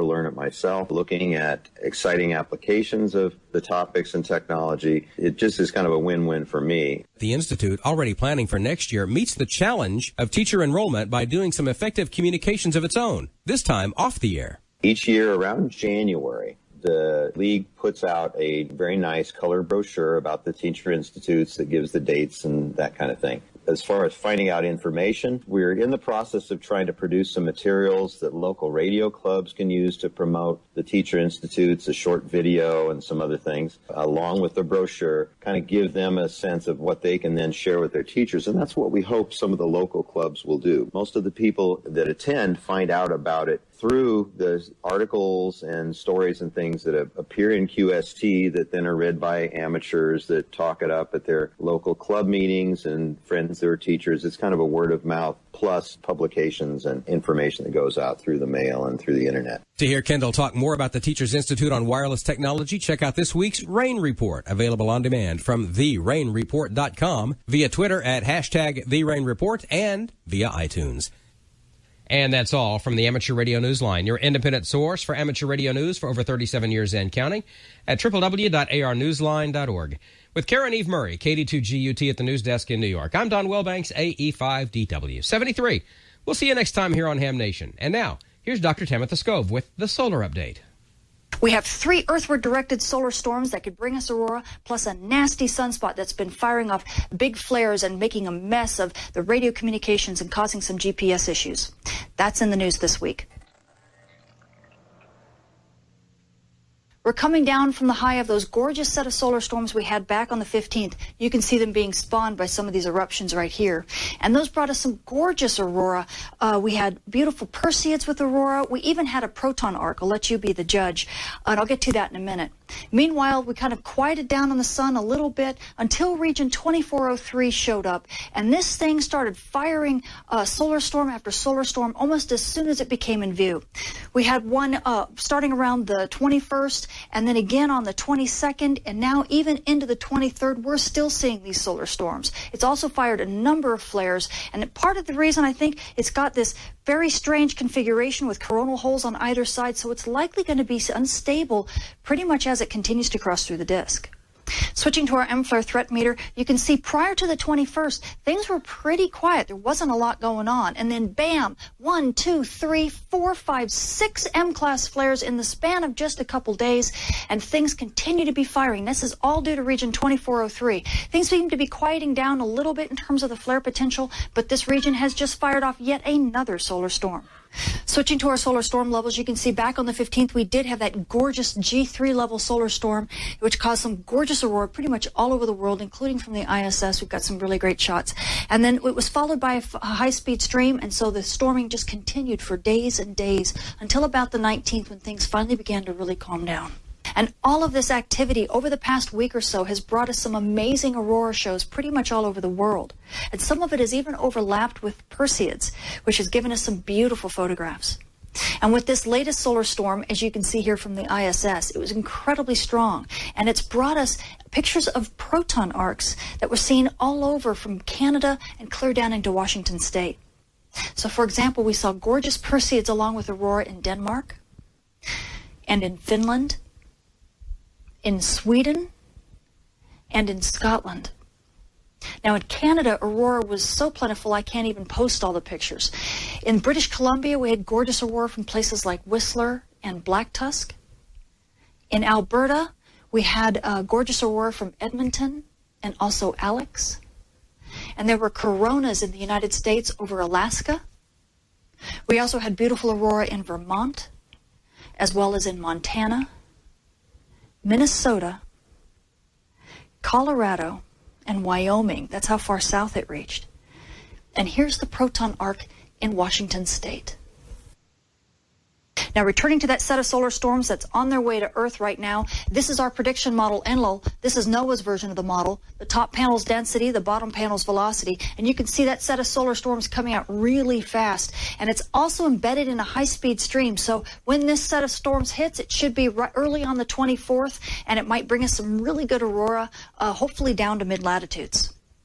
myself, looking at exciting applications of the topics and technology. It just is kind of a win-win for me. The Institute, already planning for next year, meets the challenge of teacher enrollment by doing some effective communications of its own, this time off the air. Each year around January, the League puts out a very nice color brochure about the teacher institutes that gives the dates and that kind of thing. As far as finding out information, we're in the process of trying to produce some materials that local radio clubs can use to promote the teacher institutes, a short video and some other things, along with the brochure, kind of give them a sense of what they can then share with their teachers. And that's what we hope some of the local clubs will do. Most of the people that attend find out about it through the articles and stories and things that appear in QST that then are read by amateurs that talk it up at their local club meetings and friends that are teachers. It's kind of a word of mouth plus publications and information that goes out through the mail and through the internet. To hear Kendall talk more about the Teachers Institute on wireless technology, check out this week's Rain Report, available on demand from therainreport.com, via Twitter at #TheRainReport, and via iTunes. And that's all from the Amateur Radio Newsline, your independent source for amateur radio news for over 37 years and counting, at www.arnewsline.org. With Karen Eve Murray, KD2GUT at the news desk in New York, I'm Don Wilbanks, AE5DW 73. We'll see you next time here on Ham Nation. And now, here's Dr. Tamitha Skov with the Solar Update. We have 3 earthward-directed solar storms that could bring us aurora, plus a nasty sunspot that's been firing off big flares and making a mess of the radio communications and causing some GPS issues. That's in the news this week. We're coming down from the high of those gorgeous set of solar storms we had back on the 15th. You can see them being spawned by some of these eruptions right here. And those brought us some gorgeous aurora. We had beautiful Perseids with aurora. We even had a proton arc. I'll let you be the judge. And I'll get to that in a minute. Meanwhile, we kind of quieted down on the sun a little bit until region 2403 showed up. And this thing started firing solar storm after solar storm almost as soon as it became in view. We had one starting around the 21st, and then again on the 22nd, and now even into the 23rd, we're still seeing these solar storms. It's also fired a number of flares, and part of the reason I think it's got this very strange configuration with coronal holes on either side, so it's likely going to be unstable pretty much as it continues to cross through the disk. Switching to our M-flare threat meter, you can see prior to the 21st, things were pretty quiet. There wasn't a lot going on. And then bam, 1, 2, 3, 4, 5, 6 M-class flares in the span of just a couple days, and things continue to be firing. This is all due to region 2403. Things seem to be quieting down a little bit in terms of the flare potential, but this region has just fired off yet another solar storm. Switching to our solar storm levels, you can see back on the 15th, we did have that gorgeous G3 level solar storm, which caused some gorgeous aurora pretty much all over the world, including from the ISS. We've got some really great shots. And then it was followed by a high-speed stream, and so the storming just continued for days and days until about the 19th, when things finally began to really calm down. And all of this activity over the past week or so has brought us some amazing aurora shows pretty much all over the world. And some of it has even overlapped with Perseids, which has given us some beautiful photographs. And with this latest solar storm, as you can see here from the ISS, it was incredibly strong. And it's brought us pictures of proton arcs that were seen all over from Canada and clear down into Washington state. So, for example, we saw gorgeous Perseids along with aurora in Denmark and in Finland, in Sweden, and in Scotland. Now in Canada, aurora was so plentiful I can't even post all the pictures. In British Columbia, we had gorgeous aurora from places like Whistler and Black Tusk. In Alberta, we had gorgeous aurora from Edmonton and also Alex. And there were coronas in the United States over Alaska. We also had beautiful aurora in Vermont, as well as in Montana, Minnesota, Colorado, and Wyoming. That's how far south it reached. And here's the proton arc in Washington state. Now, returning to that set of solar storms that's on their way to Earth right now, this is our prediction model, Enlil. This is NOAA's version of the model. The top panel's density, the bottom panel's velocity. And you can see that set of solar storms coming out really fast. And it's also embedded in a high-speed stream. So when this set of storms hits, it should be right early on the 24th, and it might bring us some really good aurora, hopefully down to mid-latitudes.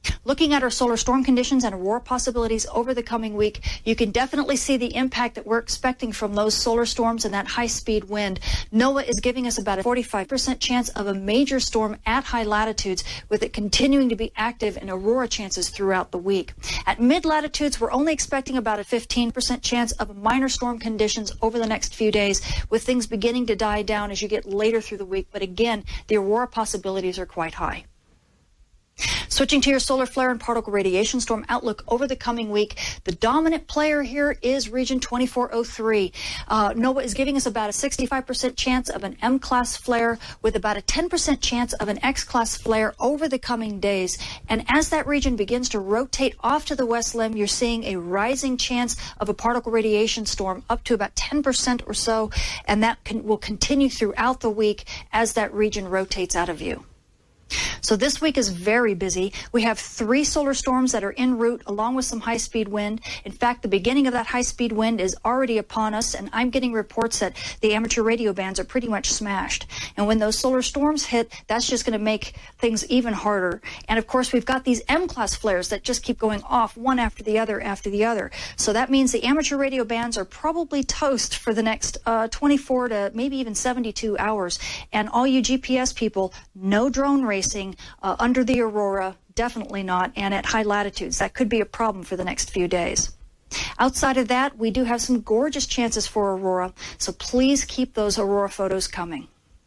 Looking at our solar storm conditions and aurora possibilities over the coming week, you can definitely see the impact that we're expecting from those solar storms and that high-speed wind. NOAA is giving us about a 45% chance of a major storm at high latitudes, with it continuing to be active in aurora chances throughout the week. At mid-latitudes, we're only expecting about a 15% chance of minor storm conditions over the next few days, with things beginning to die down as you get later through the week. But again, the aurora possibilities are quite high. Switching to your solar flare and particle radiation storm outlook over the coming week, the dominant player here is region 2403. NOAA is giving us about a 65% chance of an M-class flare with about a 10% chance of an X-class flare over the coming days. And as that region begins to rotate off to the west limb, you're seeing a rising chance of a particle radiation storm up to about 10% or so, and that will continue throughout the week as that region rotates out of view. So this week is very busy. We have 3 solar storms that are en route along with some high-speed wind. In fact, the beginning of that high-speed wind is already upon us, and I'm getting reports that the amateur radio bands are pretty much smashed. And when those solar storms hit, that's just going to make things even harder. And of course, we've got these M-class flares that just keep going off one after the other. So that means the amateur radio bands are probably toast for the next 24 to maybe even 72 hours. And all you GPS people, no drone racing under the aurora, definitely not, and at high latitudes. That could be a problem for the next few days. Outside of that, we do have some gorgeous chances for aurora, so please keep those aurora photos coming.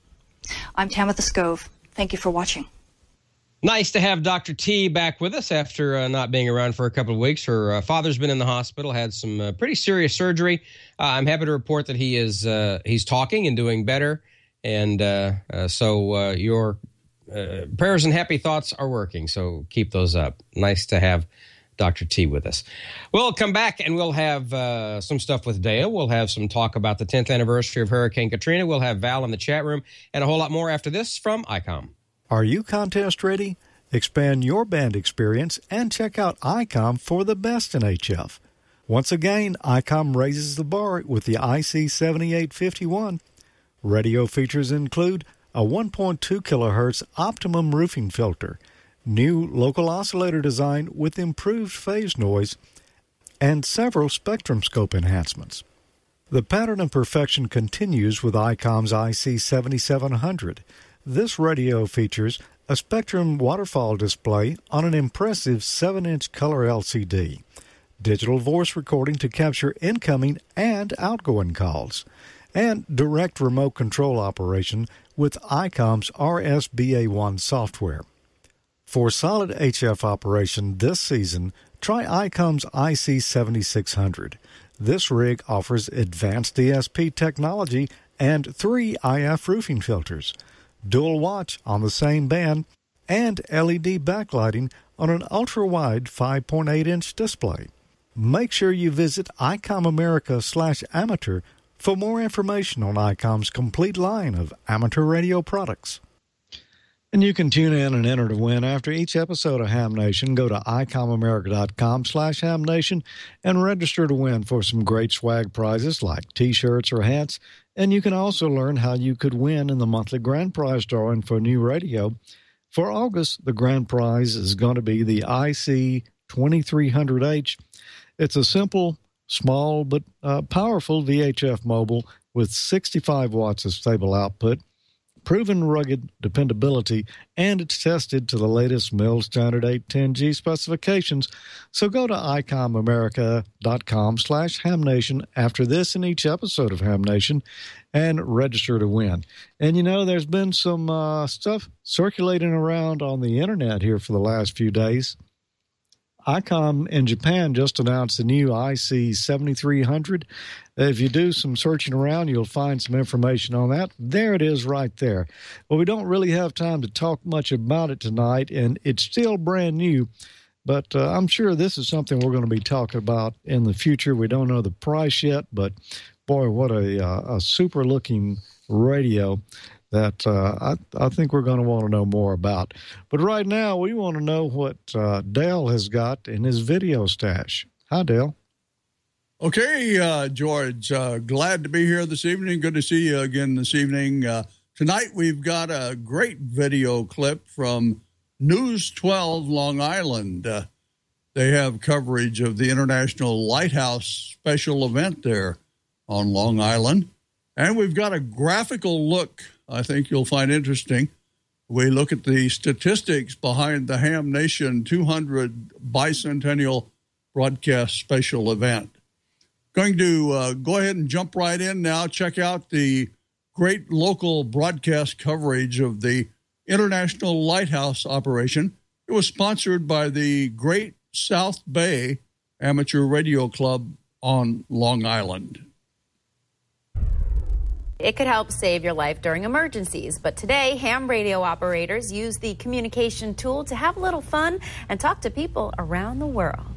I'm Tamitha Skov. Thank you for watching. Nice to have Dr. T back with us after not being around for a couple of weeks. Her father's been in the hospital, had some pretty serious surgery. I'm happy to report that he's talking and doing better, and so your prayers and happy thoughts are working, so keep those up. Nice to have Dr. T with us. We'll come back and we'll have some stuff with Dale. We'll have some talk about the 10th anniversary of Hurricane Katrina. We'll have Val in the chat room and a whole lot more after this from ICOM. Are you contest ready? Expand your band experience and check out ICOM for the best in HF. Once again, ICOM raises the bar with the IC7851. Radio features include a 1.2 kilohertz optimum roofing filter, new local oscillator design with improved phase noise, and several spectrum scope enhancements. The pattern of perfection continues with ICOM's IC7700. This radio features a spectrum waterfall display on an impressive 7-inch color LCD, digital voice recording to capture incoming and outgoing calls, and direct remote control operation with ICOM's RSBA1 software. For solid HF operation this season, try ICOM's IC7600. This rig offers advanced DSP technology and 3 IF roofing filters, dual watch on the same band, and LED backlighting on an ultra-wide 5.8-inch display. Make sure you visit ICOMAmerica/amateur for more information on ICOM's complete line of amateur radio products. And you can tune in and enter to win after each episode of Ham Nation. Go to ICOMAmerica.com/HamNation and register to win for some great swag prizes like T-shirts or hats. And you can also learn how you could win in the monthly grand prize drawing for new radio. For August, the grand prize is going to be the IC2300H. It's a simple, small but powerful VHF mobile with 65 watts of stable output, proven rugged dependability, and it's tested to the latest mill standard 810G specifications. So go to ICOMAmerica.com/HamNation after this and each episode of Ham Nation and register to win. And, you know, there's been some stuff circulating around on the internet here for the last few days. ICOM in Japan just announced the new IC7300. If you do some searching around, you'll find some information on that. There it is right there. Well, we don't really have time to talk much about it tonight, and it's still brand new, but I'm sure this is something we're going to be talking about in the future. We don't know the price yet, but boy, what a super-looking radio that I think we're going to want to know more about. But right now, we want to know what Dale has got in his video stash. Hi, Dale. Okay, George, glad to be here this evening. Good to see you again this evening. Tonight, we've got a great video clip from News 12 Long Island. They have coverage of the International Lighthouse special event there on Long Island. And we've got a graphical look I think you'll find interesting. We look at the statistics behind the Ham Nation 200 Bicentennial Broadcast Special Event. Going to go ahead and jump right in now. Check out the great local broadcast coverage of the International Lighthouse operation. It was sponsored by the Great South Bay Amateur Radio Club on Long Island. It could help save your life during emergencies, but today ham radio operators use the communication tool to have a little fun and talk to people around the world.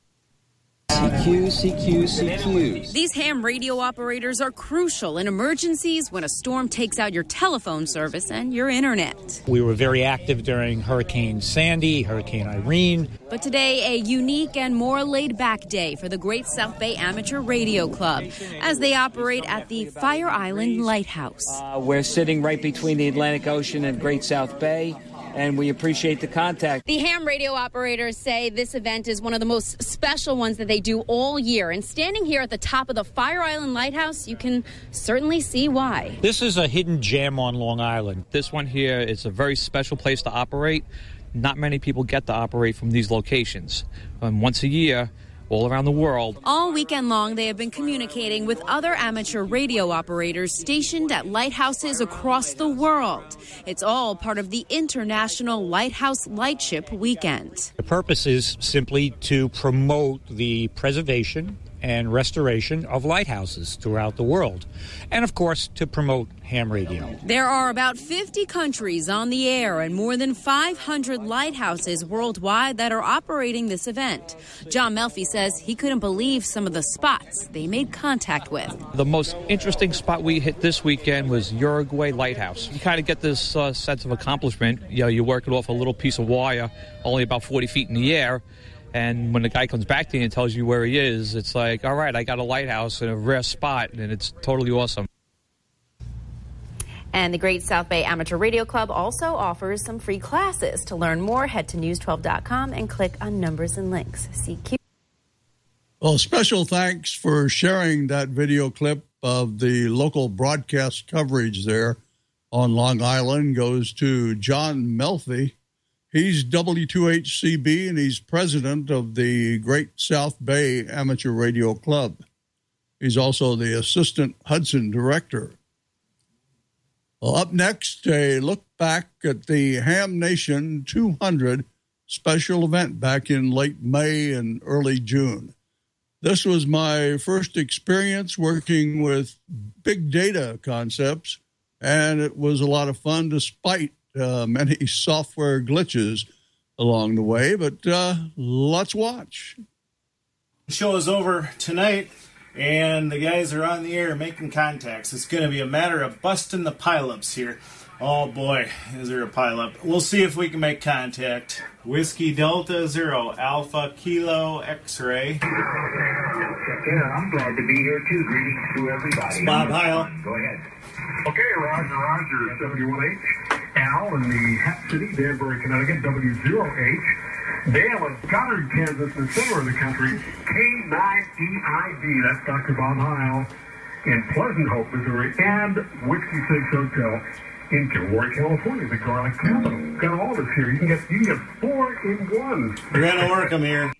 CQ, CQ, CQ. These ham radio operators are crucial in emergencies when a storm takes out your telephone service and your internet. We were very active during Hurricane Sandy, Hurricane Irene. But today, a unique and more laid-back day for the Great South Bay Amateur Radio Club as they operate at the Fire Island Lighthouse. We're sitting right between the Atlantic Ocean and Great South Bay, and we appreciate the contact. The ham radio operators say this event is one of the most special ones that they do all year. And standing here at the top of the Fire Island Lighthouse, you can certainly see why. This is a hidden gem on Long Island. This one here is a very special place to operate. Not many people get to operate from these locations. Once a year, all around the world. All weekend long, they have been communicating with other amateur radio operators stationed at lighthouses across the world. It's all part of the International Lighthouse Lightship Weekend. The purpose is simply to promote the preservation and restoration of lighthouses throughout the world, and of course to promote ham radio. There are about 50 countries on the air and more than 500 lighthouses worldwide that are operating this event. John Melfi says he couldn't believe some of the spots they made contact with. The most interesting spot we hit this weekend was Uruguay Lighthouse. You kind of get this sense of accomplishment. You know, you work it off a little piece of wire, only about 40 feet in the air. And when the guy comes back to you and tells you where he is, it's like, all right, I got a lighthouse in a rare spot, and it's totally awesome. And the Great South Bay Amateur Radio Club also offers some free classes. To learn more, head to news12.com and click on numbers and links. CQ. Well, special thanks for sharing that video clip of the local broadcast coverage there on Long Island goes to John Melfi. He's W2HCB, and he's president of the Great South Bay Amateur Radio Club. He's also the assistant Hudson director. Well, up next, a look back at the Ham Nation 200 special event back in late May and early June. This was my first experience working with big data concepts, and it was a lot of fun despite many software glitches along the way, but let's watch. The show is over tonight, and the guys are on the air making contacts. It's going to be a matter of busting the pileups here. Oh boy, is there a pileup. We'll see if we can make contact. Whiskey Delta 0, Alpha Kilo X-Ray. Yeah, I'm glad to be here too. Greetings to everybody. It's Bob Heil. Go ahead. Okay, Roger, 71H. Al in the Hat City, Danbury, Connecticut, W0H. Dale in Goddard, Kansas, the center of the country, K9EID. That's Dr. Bob Heil in Pleasant Hope, Missouri, and Whiskey 6 Hotel in Gilroy, California, the garlic capital. Got all this here. You can get 4 in 1. We're going to work them here.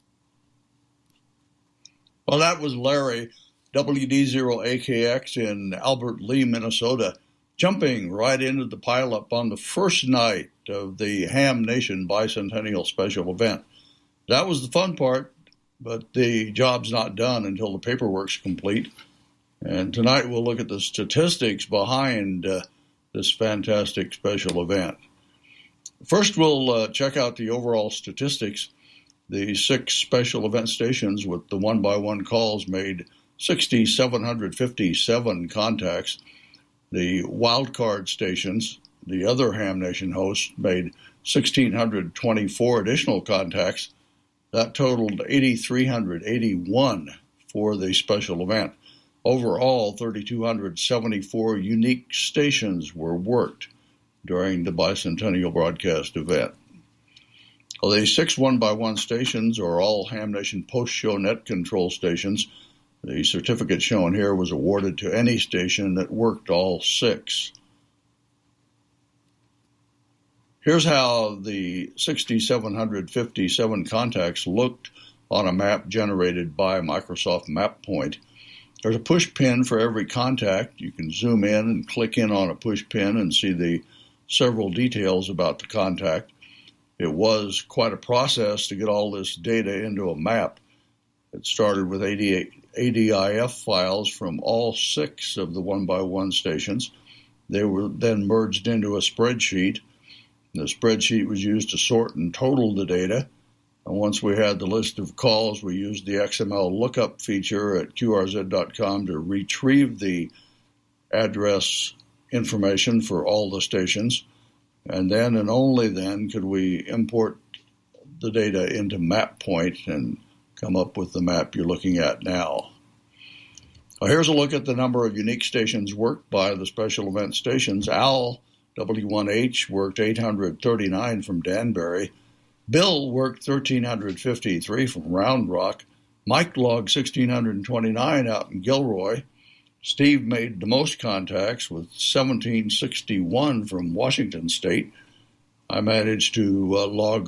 Well, that was Larry, WD0AKX in Albert Lee, Minnesota, jumping right into the pileup on the first night of the Ham Nation Bicentennial Special Event. That was the fun part, but the job's not done until the paperwork's complete. And tonight we'll look at the statistics behind this fantastic special event. First, we'll check out the overall statistics. The 6 special event stations with the one-by-one calls made 6,757 contacts. The wildcard stations, the other Ham Nation hosts, made 1,624 additional contacts. That totaled 8,381 for the special event. Overall, 3,274 unique stations were worked during the bicentennial broadcast event. Well, the 6 1x1 stations are all Ham Nation post-show net control stations. The certificate shown here was awarded to any station that worked all 6. Here's how the 6,757 contacts looked on a map generated by Microsoft MapPoint. There's a push pin for every contact. You can zoom in and click in on a push pin and see the several details about the contact. It was quite a process to get all this data into a map. It started with ADIF files from all 6 of the 1x1 stations. They were then merged into a spreadsheet. The spreadsheet was used to sort and total the data. And once we had the list of calls, we used the XML lookup feature at QRZ.com to retrieve the address information for all the stations. And then and only then could we import the data into MapPoint and come up with the map you're looking at now. Well, here's a look at the number of unique stations worked by the special event stations. Al W1H worked 839 from Danbury. Bill worked 1,353 from Round Rock. Mike logged 1,629 out in Gilroy. Steve made the most contacts with 1,761 from Washington State. I managed to log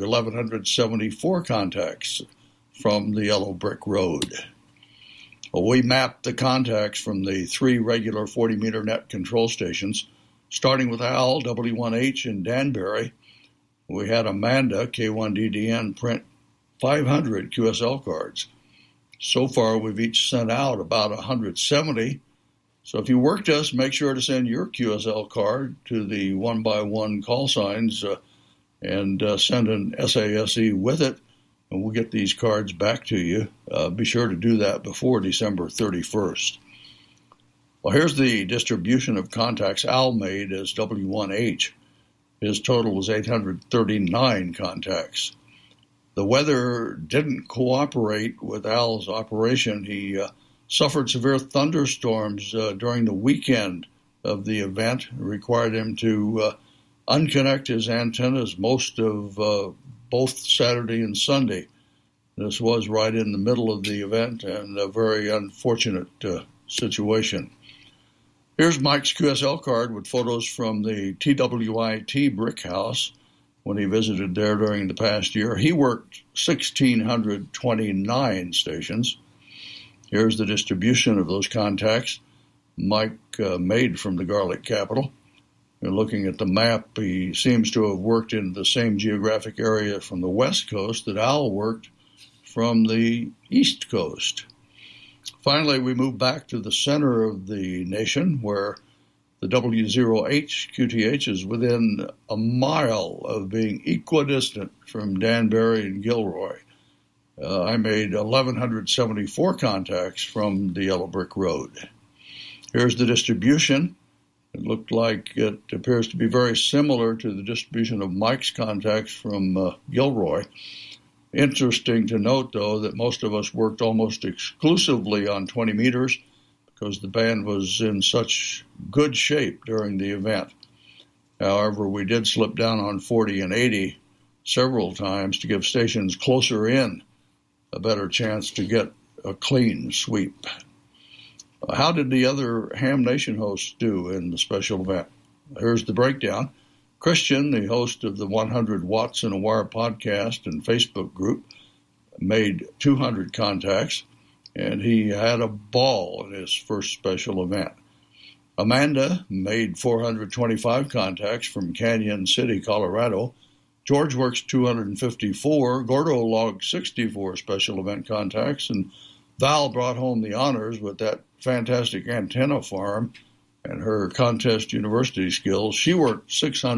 1,174 contacts from the Yellow Brick Road. Well, we mapped the contacts from the 3 regular 40-meter net control stations, starting with Al, W1H, in Danbury. We had Amanda, K1DDN, print 500 QSL cards. So far, we've each sent out about 170. So if you worked us, make sure to send your QSL card to the 1x1 call signs and send an SASE with it, and we'll get these cards back to you. Be sure to do that before December 31st. Well, here's the distribution of contacts Al made as W1H. His total was 839 contacts. The weather didn't cooperate with Al's operation. He suffered severe thunderstorms during the weekend of the event. It required him to unconnect his antennas most of both Saturday and Sunday. This was right in the middle of the event and a very unfortunate situation. Here's Mike's QSL card with photos from the TWIT Brick House when he visited there during the past year. He worked 1,629 stations. Here's the distribution of those contacts Mike made from the Garlic Capital. And looking at the map, he seems to have worked in the same geographic area from the West Coast that Al worked from the East Coast. Finally, we move back to the center of the nation where the W0H QTH is within a mile of being equidistant from Danbury and Gilroy. I made 1,174 contacts from the Yellow Brick Road. Here's the distribution. It looked like it appears to be very similar to the distribution of Mike's contacts from Gilroy. Interesting to note, though, that most of us worked almost exclusively on 20 meters because the band was in such good shape during the event. However, we did slip down on 40 and 80 several times to give stations closer in a better chance to get a clean sweep. How did the other Ham Nation hosts do in the special event? Here's the breakdown. Christian, the host of the 100 Watts in a Wire podcast and Facebook group, made 200 contacts, and he had a ball in his first special event. Amanda made 425 contacts from Canyon City, Colorado. George works 254. Gordo logged 64 special event contacts, and Val brought home the honors with that fantastic antenna farm and her contest university skills. She worked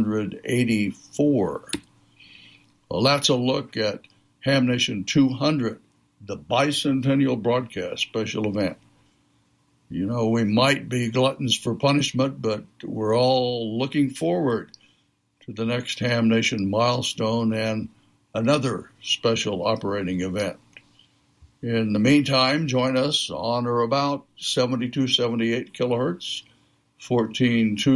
684. Well, that's a look at Ham Nation 200, the bicentennial broadcast special event. You know, we might be gluttons for punishment, but we're all looking forward to the next Ham Nation milestone and another special operating event. In the meantime, join us on or about 7278 kilohertz,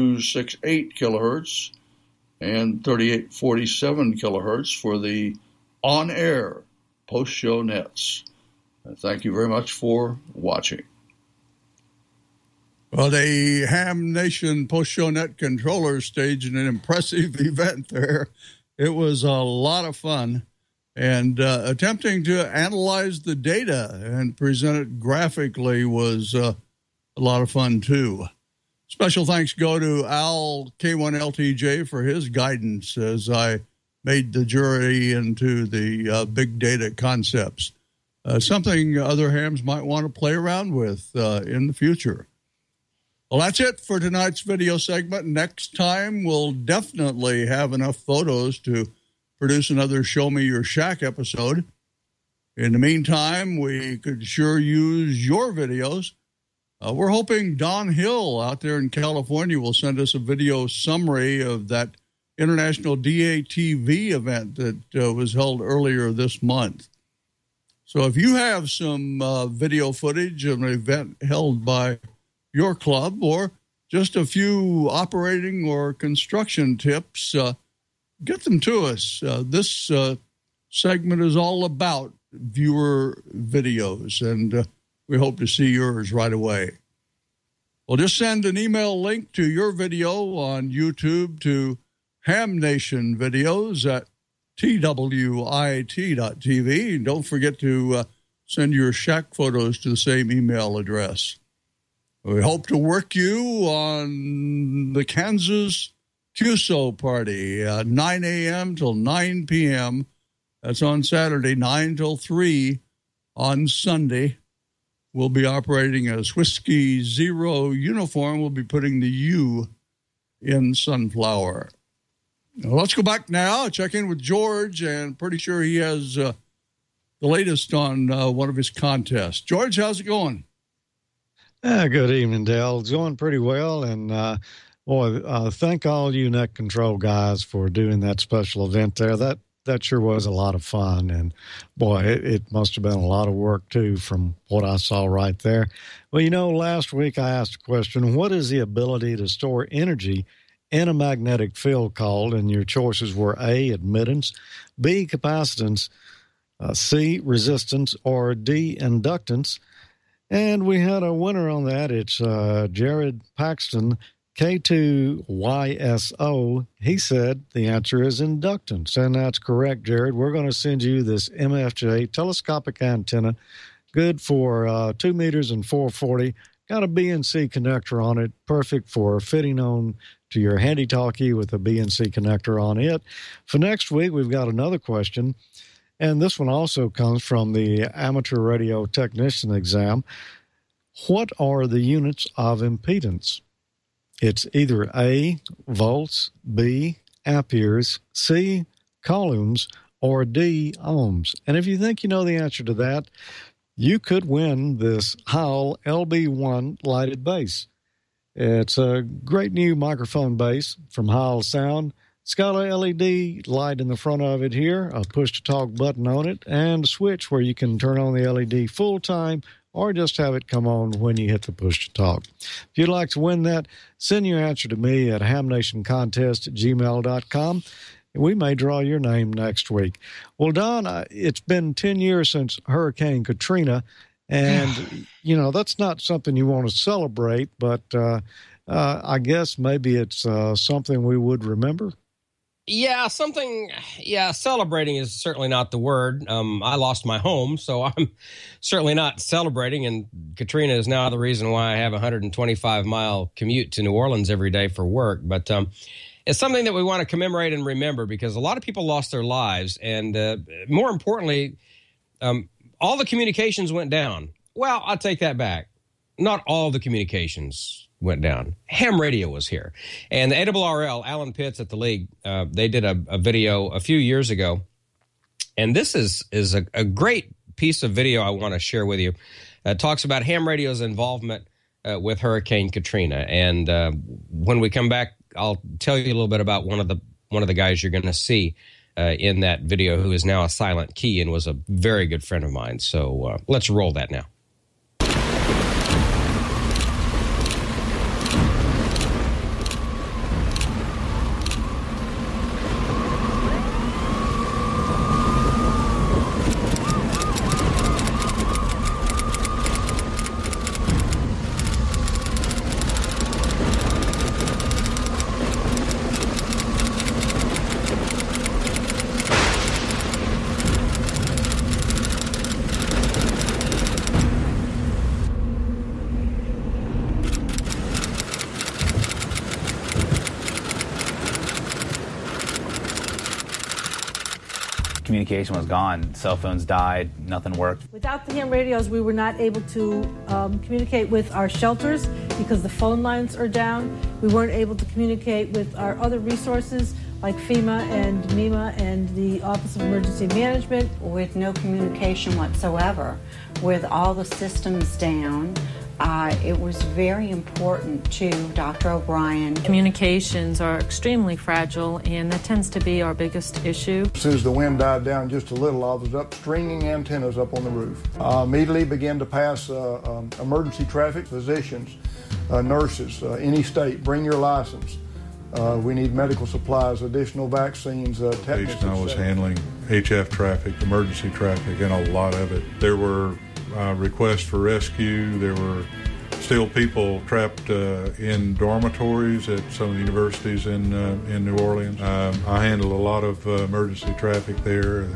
14268 kilohertz, and 3847 kilohertz for the on-air post-show nets. And thank you very much for watching. Well, the Ham Nation post-show net controllers staged an impressive event there. It was a lot of fun. And attempting to analyze the data and present it graphically was a lot of fun, too. Special thanks go to Al K1LTJ for his guidance as I made the jury into the big data concepts. Something other hams might want to play around with in the future. Well, that's it for tonight's video segment. Next time, we'll definitely have enough photos to produce another Show Me Your Shack episode. In the meantime, we could sure use your videos. We're hoping Don Hill out there in California will send us a video summary of that International DATV event that was held earlier this month. So if you have some video footage of an event held by your club or just a few operating or construction tips, get them to us. This segment is all about viewer videos, and we hope to see yours right away. Well, just send an email link to your video on YouTube to Ham Nation Videos at twit.tv. And don't forget to send your shack photos to the same email address. We hope to work you on the Kansas QSO party, 9 a.m. till 9 p.m. That's on Saturday, 9 till 3 on Sunday. We'll be operating a Whiskey Zero uniform. We'll be putting the U in Sunflower. Now, let's go back now, check in with George, and pretty sure he has the latest on one of his contests. George, how's it going? Good evening, Dale. It's going pretty well, and thank all you net control guys for doing that special event there. That sure was a lot of fun, and boy, it must have been a lot of work too from what I saw right there. Well, last week I asked a question, what is the ability to store energy in a magnetic field called? And your choices were A, admittance, B, capacitance, C, resistance, or D, inductance. And we had a winner on that. It's Jared Paxton, K2YSO. He said the answer is inductance, and that's correct, Jared. We're going to send you this MFJ telescopic antenna, good for 2 meters and 440. Got a BNC connector on it, perfect for fitting on to your handy-talkie with a BNC connector on it. For next week, we've got another question, and this one also comes from the amateur radio technician exam. What are the units of impedance? It's either A, volts, B, amperes, C, coulombs, or D, ohms. And if you think you know the answer to that, you could win this Howell LB1 lighted bass. It's a great new microphone bass from Howell Sound. It's got a LED light in the front of it here, a push-to-talk button on it, and a switch where you can turn on the LED full-time or just have it come on when you hit the push-to-talk. If you'd like to win that, send your answer to me at hamnationcontest@gmail.com. We may draw your name next week. Well, Don, it's been 10 years since Hurricane Katrina, and, that's not something you want to celebrate, but I guess maybe it's something we would remember. Yeah, celebrating is certainly not the word. I lost my home, so I'm certainly not celebrating, and Katrina is now the reason why I have a 125-mile commute to New Orleans every day for work. But it's something that we want to commemorate and remember because a lot of people lost their lives, and more importantly, all the communications went down. Well, I'll take that back. Not all the communications went down. Ham radio was here. And the ARRL, Alan Pitts at the League, they did a video a few years ago. And this is a great piece of video I want to share with you. It talks about ham radio's involvement with Hurricane Katrina. And when we come back, I'll tell you a little bit about one of the guys you're going to see in that video who is now a silent key and was a very good friend of mine. So let's roll that now. communication was gone. Cell phones died, nothing worked. Without the ham radios, we were not able to communicate with our shelters because the phone lines are down. We weren't able to communicate with our other resources like FEMA and MEMA and the Office of Emergency Management. With no communication whatsoever, with all the systems down, it was very important to Dr. O'Brien. Communications are extremely fragile, and that tends to be our biggest issue. As soon as the wind died down just a little, I was up stringing antennas up on the roof. Immediately began to pass emergency traffic, physicians, nurses, any state, bring your license. We need medical supplies, additional vaccines, technicians. I was handling HF traffic, emergency traffic, and a lot of it. There were requests for rescue. There were still people trapped in dormitories at some of the universities in New Orleans. I handled a lot of emergency traffic there.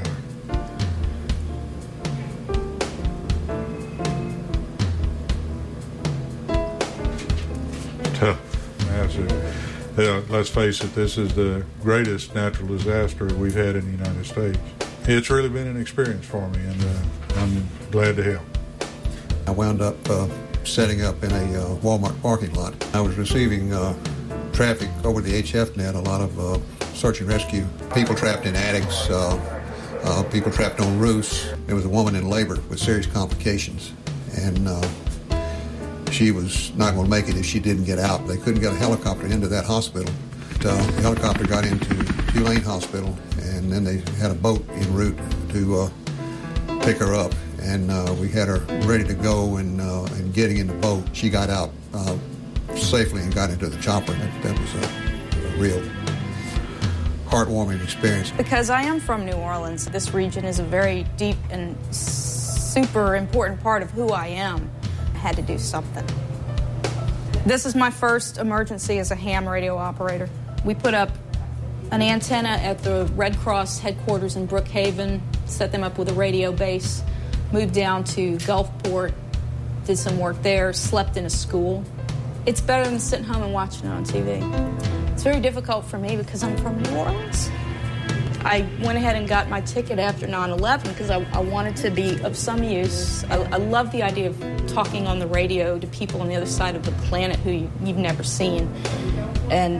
Massive. Let's face it, this is the greatest natural disaster we've had in the United States. It's really been an experience for me, and I'm glad to help. I wound up setting up in a Walmart parking lot. I was receiving traffic over the HF net, a lot of search and rescue, people trapped in attics, people trapped on roofs. There was a woman in labor with serious complications, and she was not going to make it if she didn't get out. They couldn't get a helicopter into that hospital. The helicopter got into Tulane Hospital, and then they had a boat en route to pick her up. And we had her ready to go, and getting in the boat, she got out safely and got into the chopper. That was a real heartwarming experience. Because I am from New Orleans, this region is a very deep and super important part of who I am. Had to do something. This is my first emergency as a ham radio operator. We put up an antenna at the Red Cross headquarters in Brookhaven, set them up with a radio base, moved down to Gulfport, did some work there, slept in a school. It's better than sitting home and watching it on TV. It's very difficult for me because I'm from New Orleans. I went ahead and got my ticket after 9/11 because I wanted to be of some use. I love the idea of talking on the radio to people on the other side of the planet who you've never seen. And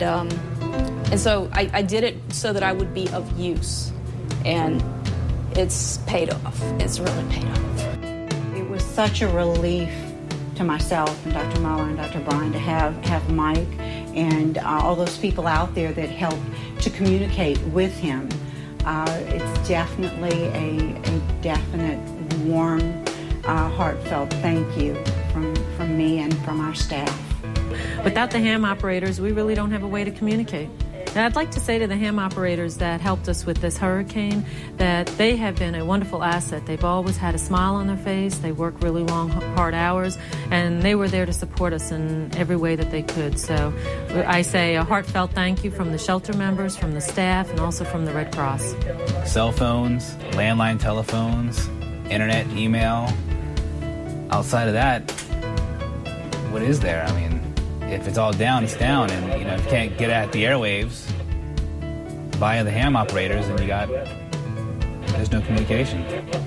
so I did it so that I would be of use. And it's paid off. It's really paid off. It was such a relief to myself and Dr. Muller and Dr. Bryan to have Mike and all those people out there that helped to communicate with him. It's definitely a definite, warm, heartfelt thank you from me and from our staff. Without the ham operators, we really don't have a way to communicate. And I'd like to say to the ham operators that helped us with this hurricane that they have been a wonderful asset. They've always had a smile on their face. They work really long, hard hours, and they were there to support us in every way that they could. So I say a heartfelt thank you from the shelter members, from the staff, and also from the Red Cross. Cell phones, landline telephones, internet, email. Outside of that, what is there? I mean, if it's all down, it's down, and if you can't get at the airwaves via the ham operators, then there's no communication.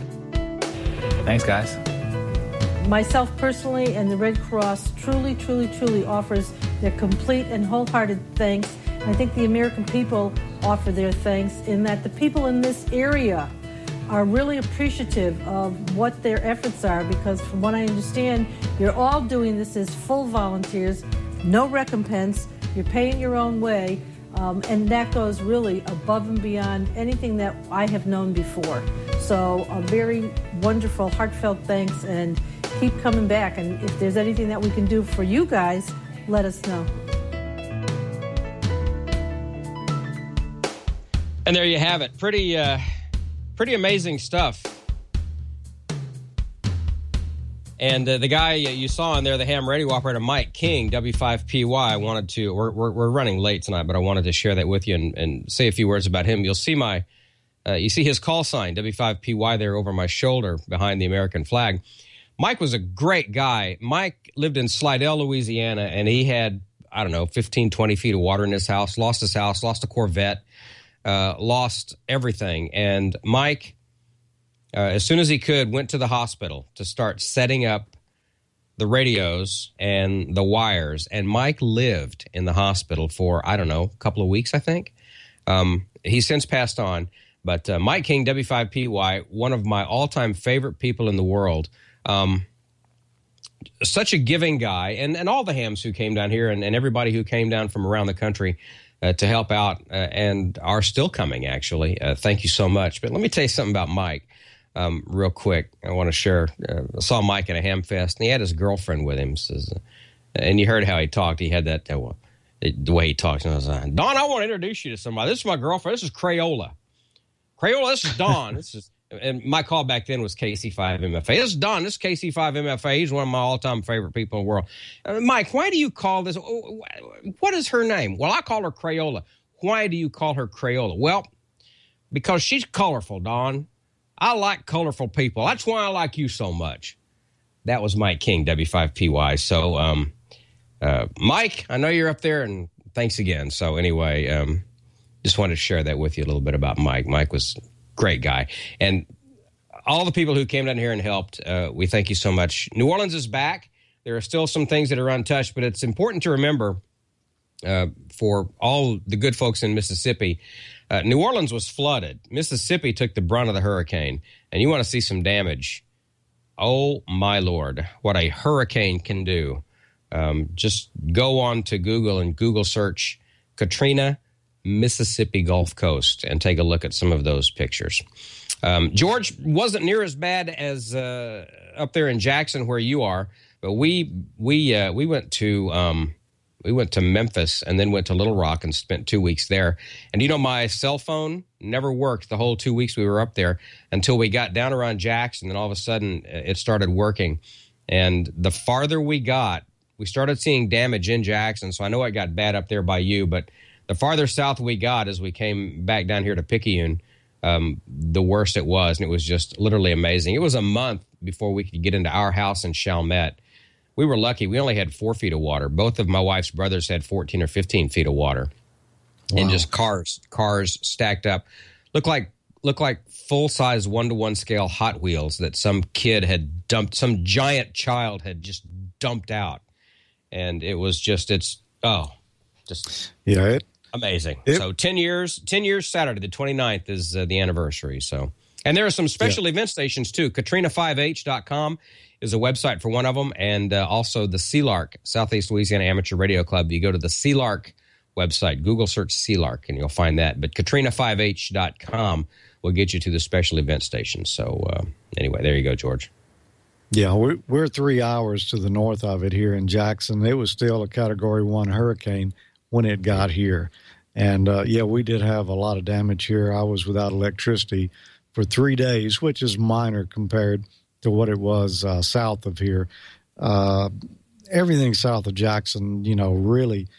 Thanks, guys. Myself personally and the Red Cross truly, truly, truly offers their complete and wholehearted thanks. And I think the American people offer their thanks in that the people in this area are really appreciative of what their efforts are, because from what I understand, you're all doing this as full volunteers, no recompense, you're paying your own way, and that goes really above and beyond anything that I have known before. So a very wonderful, heartfelt thanks, and keep coming back. And if there's anything that we can do for you guys, let us know. And there you have it. Pretty amazing stuff. And the guy you saw in there, the ham radio operator, Mike King, W5PY, we're running late tonight, but I wanted to share that with you and say a few words about him. You'll see you see his call sign, W5PY, there over my shoulder behind the American flag. Mike was a great guy. Mike lived in Slidell, Louisiana, and he had, 15, 20 feet of water in his house, lost a Corvette. lost everything. And Mike, as soon as he could, went to the hospital to start setting up the radios and the wires. And Mike lived in the hospital for, I don't know, a couple of weeks, I think. He's since passed on. But Mike King, W5PY, one of my all-time favorite people in the world. Such a giving guy. And all the hams who came down here and everybody who came down from around the country to help out and are still coming, actually. Thank you so much. But let me tell you something about Mike. Real quick, I want to share. I saw Mike at a ham fest, and he had his girlfriend with him. And you heard how he talked. He had that the way he talks. And I was like, Don, I want to introduce you to somebody. This is my girlfriend. This is Crayola. Crayola, this is Don. And my call back then was KC5MFA. This is Don. This is KC5MFA. He's one of my all-time favorite people in the world. Mike, why do you call this? What is her name? Well, I call her Crayola. Why do you call her Crayola? Well, because she's colorful, Don. I like colorful people. That's why I like you so much. That was Mike King, W5PY. So, Mike, I know you're up there, and thanks again. So anyway, just wanted to share that with you a little bit about Mike. Mike was a great guy. And all the people who came down here and helped, we thank you so much. New Orleans is back. There are still some things that are untouched, but it's important to remember for all the good folks in Mississippi, New Orleans was flooded. Mississippi took the brunt of the hurricane, and you want to see some damage. Oh, my Lord, what a hurricane can do. Just go on to Google and Google search Katrina, Mississippi Gulf Coast, and take a look at some of those pictures. George, wasn't near as bad as up there in Jackson where you are, but we went to Memphis and then went to Little Rock and spent 2 weeks there. And, you know, my cell phone never worked the whole 2 weeks we were up there until we got down around Jackson. And all of a sudden it started working. And the farther we got, we started seeing damage in Jackson. So I know it got bad up there by you. But the farther south we got as we came back down here to Picayune, the worse it was. And it was just literally amazing. It was a month before we could get into our house in Chalmette. We were lucky. We only had 4 feet of water. Both of my wife's brothers had 14 or 15 feet of water. Wow. And just cars stacked up. Looked like full-size 1-to-1 scale Hot Wheels that some kid had dumped, some giant child had just dumped out. And it was just, amazing. So 10 years Saturday, the 29th is the anniversary. So, and there are some special event stations too. Katrina5h.com is a website for one of them, and also the CLARC, Southeast Louisiana Amateur Radio Club. You go to the CLARC website, Google search CLARC, and you'll find that. But Katrina5h.com will get you to the special event station. So anyway, there you go, George. Yeah, we're 3 hours to the north of it here in Jackson. It was still a Category 1 hurricane when it got here. And, we did have a lot of damage here. I was without electricity for 3 days, which is minor compared to what it was south of here. Everything south of Jackson, really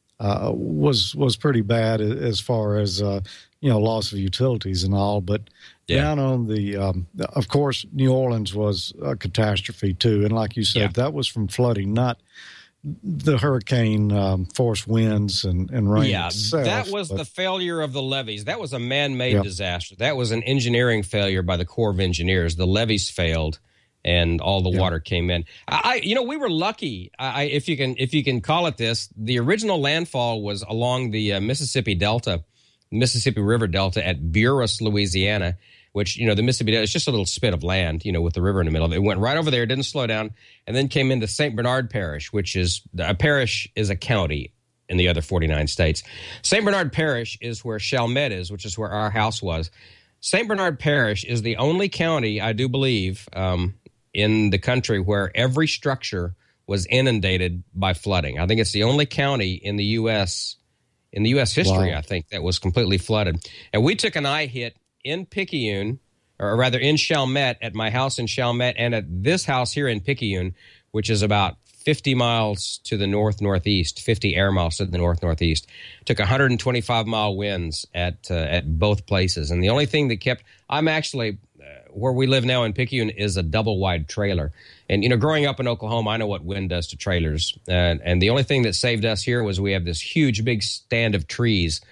was pretty bad as far as, loss of utilities and all. But down on the, of course, New Orleans was a catastrophe too. And like you said, that was from flooding, not the hurricane force winds and rain itself. That was the failure of the levees. That was a man-made disaster. That was an engineering failure by the Corps of Engineers. The levees failed, and all the water came in. We were lucky. If you can call it this, the original landfall was along the Mississippi River Delta at Buras, Louisiana, which, the Mississippi Delta, it's just a little spit of land, with the river in the middle of it. It went right over there, didn't slow down, and then came into St. Bernard Parish, which is a parish is a county in the other 49 states. St. Bernard Parish is where Chalmette is, which is where our house was. St. Bernard Parish is the only county, I do believe, in the country where every structure was inundated by flooding. I think it's the only county in the U.S. history, I think, that was completely flooded. And we took an eye hit in Picayune, or rather in Chalmette, at my house in Chalmette, and at this house here in Picayune, which is about 50 miles to the north-northeast, 50 air miles to the north-northeast. Took 125-mile winds at both places. And the only thing that kept, I'm actually, where we live now in Picayune is a double-wide trailer. And, growing up in Oklahoma, I know what wind does to trailers. And the only thing that saved us here was we have this huge, big stand of trees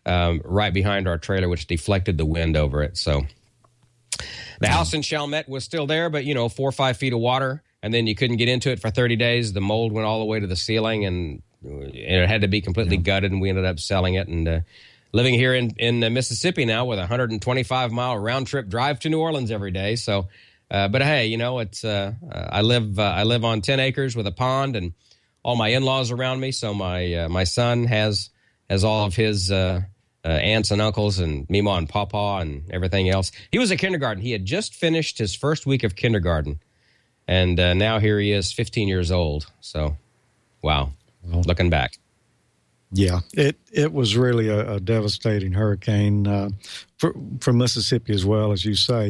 right behind our trailer, which deflected the wind over it. So the house in Chalmette was still there, but, 4 or 5 feet of water, and then you couldn't get into it for 30 days. The mold went all the way to the ceiling, and it had to be completely gutted, and we ended up selling it and living here in Mississippi now with a 125-mile round-trip drive to New Orleans every day. So, but hey, it's I live on 10 acres with a pond and all my in-laws around me. So my son has all of his aunts and uncles and Mima and Pawpaw and everything else. He was at kindergarten. He had just finished his first week of kindergarten, and now here he is, 15 years old. So, wow, looking back. Yeah, it was really a devastating hurricane for Mississippi as well, as you say.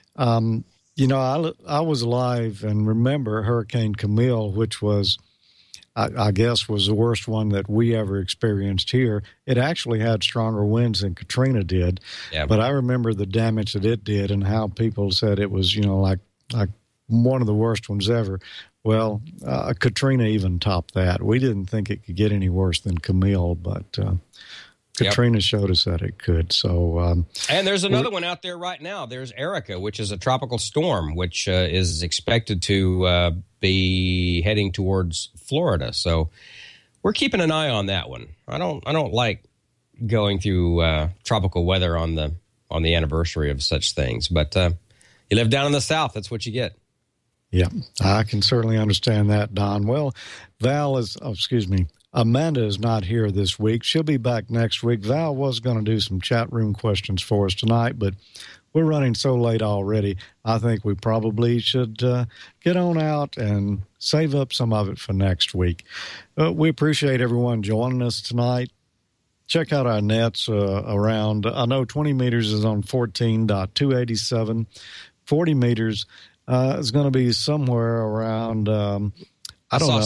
I was alive and remember Hurricane Camille, which was, I guess, was the worst one that we ever experienced here. It actually had stronger winds than Katrina did, but I remember the damage that it did and how people said it was, like one of the worst ones ever. Well, Katrina even topped that. We didn't think it could get any worse than Camille, but Katrina showed us that it could. So, and there's another one out there right now. There's Erica, which is a tropical storm, which is expected to be heading towards Florida. So, we're keeping an eye on that one. I don't like going through tropical weather on the anniversary of such things, but you live down in the South, that's what you get. Yeah, I can certainly understand that, Don. Well, Amanda is not here this week. She'll be back next week. Val was going to do some chat room questions for us tonight, but we're running so late already. I think we probably should get on out and save up some of it for next week. We appreciate everyone joining us tonight. Check out our nets around. I know 20 meters is on 14.287. 40 meters is going to be somewhere around, I don't know.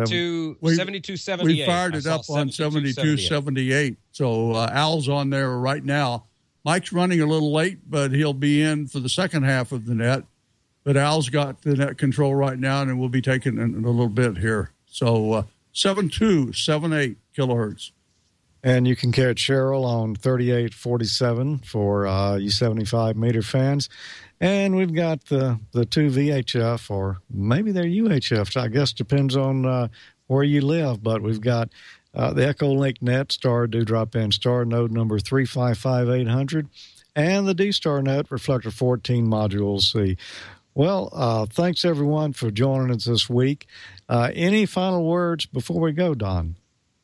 72.78. We fired it up on 72.78. So Al's on there right now. Mike's running a little late, but he'll be in for the second half of the net. But Al's got the net control right now, and we'll be taking it in a little bit here. So 72.78 kilohertz. And you can catch Cheryl on 3847 for you 75-meter fans. And we've got the two VHF, or maybe they're UHFs. I guess depends on where you live. But we've got the Echolink Net Star Dewdrop In Star node number 355800, and the D-Star Net Reflector 14 Module C. Well, thanks everyone for joining us this week. Any final words before we go, Don?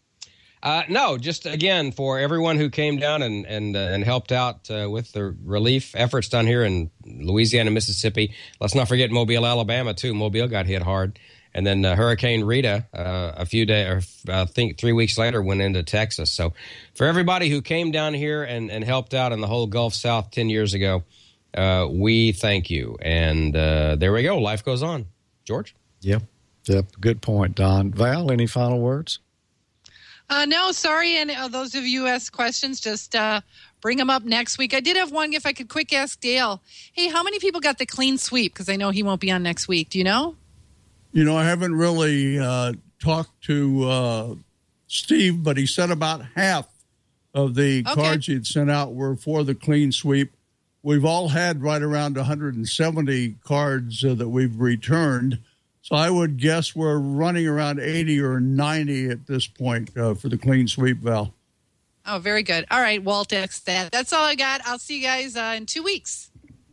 No, just again for everyone who came down and helped out with the relief efforts down here in Louisiana, Mississippi. Let's not forget Mobile, Alabama too. Mobile got hit hard, and then Hurricane Rita a few days, or I think 3 weeks later, went into Texas. So for everybody who came down here and helped out in the whole Gulf South 10 years ago, we thank you. And there we go. Life goes on. George? Yep. Good point, Don. Val, any final words? No, sorry. And those of you who asked questions, just bring them up next week. I did have one, if I could quick ask Dale. Hey, how many people got the clean sweep? Because I know he won't be on next week. Do you know? I haven't really talked to Steve, but he said about half of the cards he'd sent out were for the clean sweep. We've all had right around 170 cards that we've returned. So I would guess we're running around 80 or 90 at this point for the clean sweep, Val. Oh, very good. All right, Walt, that's all I got. I'll see you guys in 2 weeks.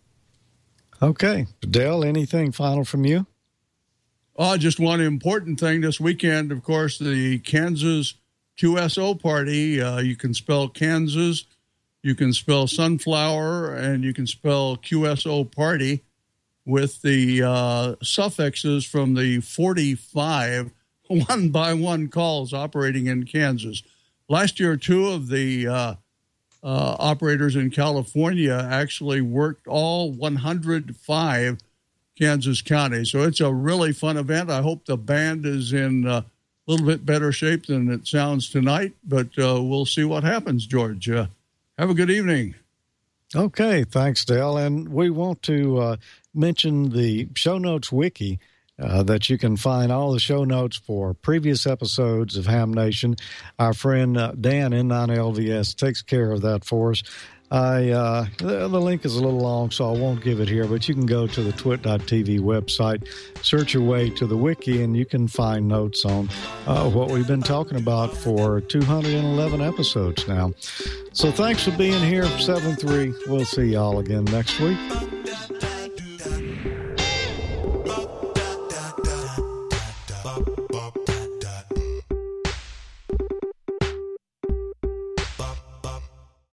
Okay. Dale, anything final from you? Just one important thing this weekend, of course, the Kansas QSO party. You can spell Kansas, you can spell sunflower, and you can spell QSO party with the suffixes from the 45 one-by-one calls operating in Kansas. Last year, two of the operators in California actually worked all 105 Kansas counties. So it's a really fun event. I hope the band is in a little bit better shape than it sounds tonight, but we'll see what happens, George. Have a good evening. Okay, thanks, Dale. And we want to mention the show notes wiki. that you can find all the show notes for previous episodes of Ham Nation. Our friend Dan, N9LVS, takes care of that for us. The link is a little long, so I won't give it here, but you can go to the twit.tv website, search your way to the wiki, and you can find notes on what we've been talking about for 211 episodes now. So thanks for being here, 7-3. We'll see y'all again next week.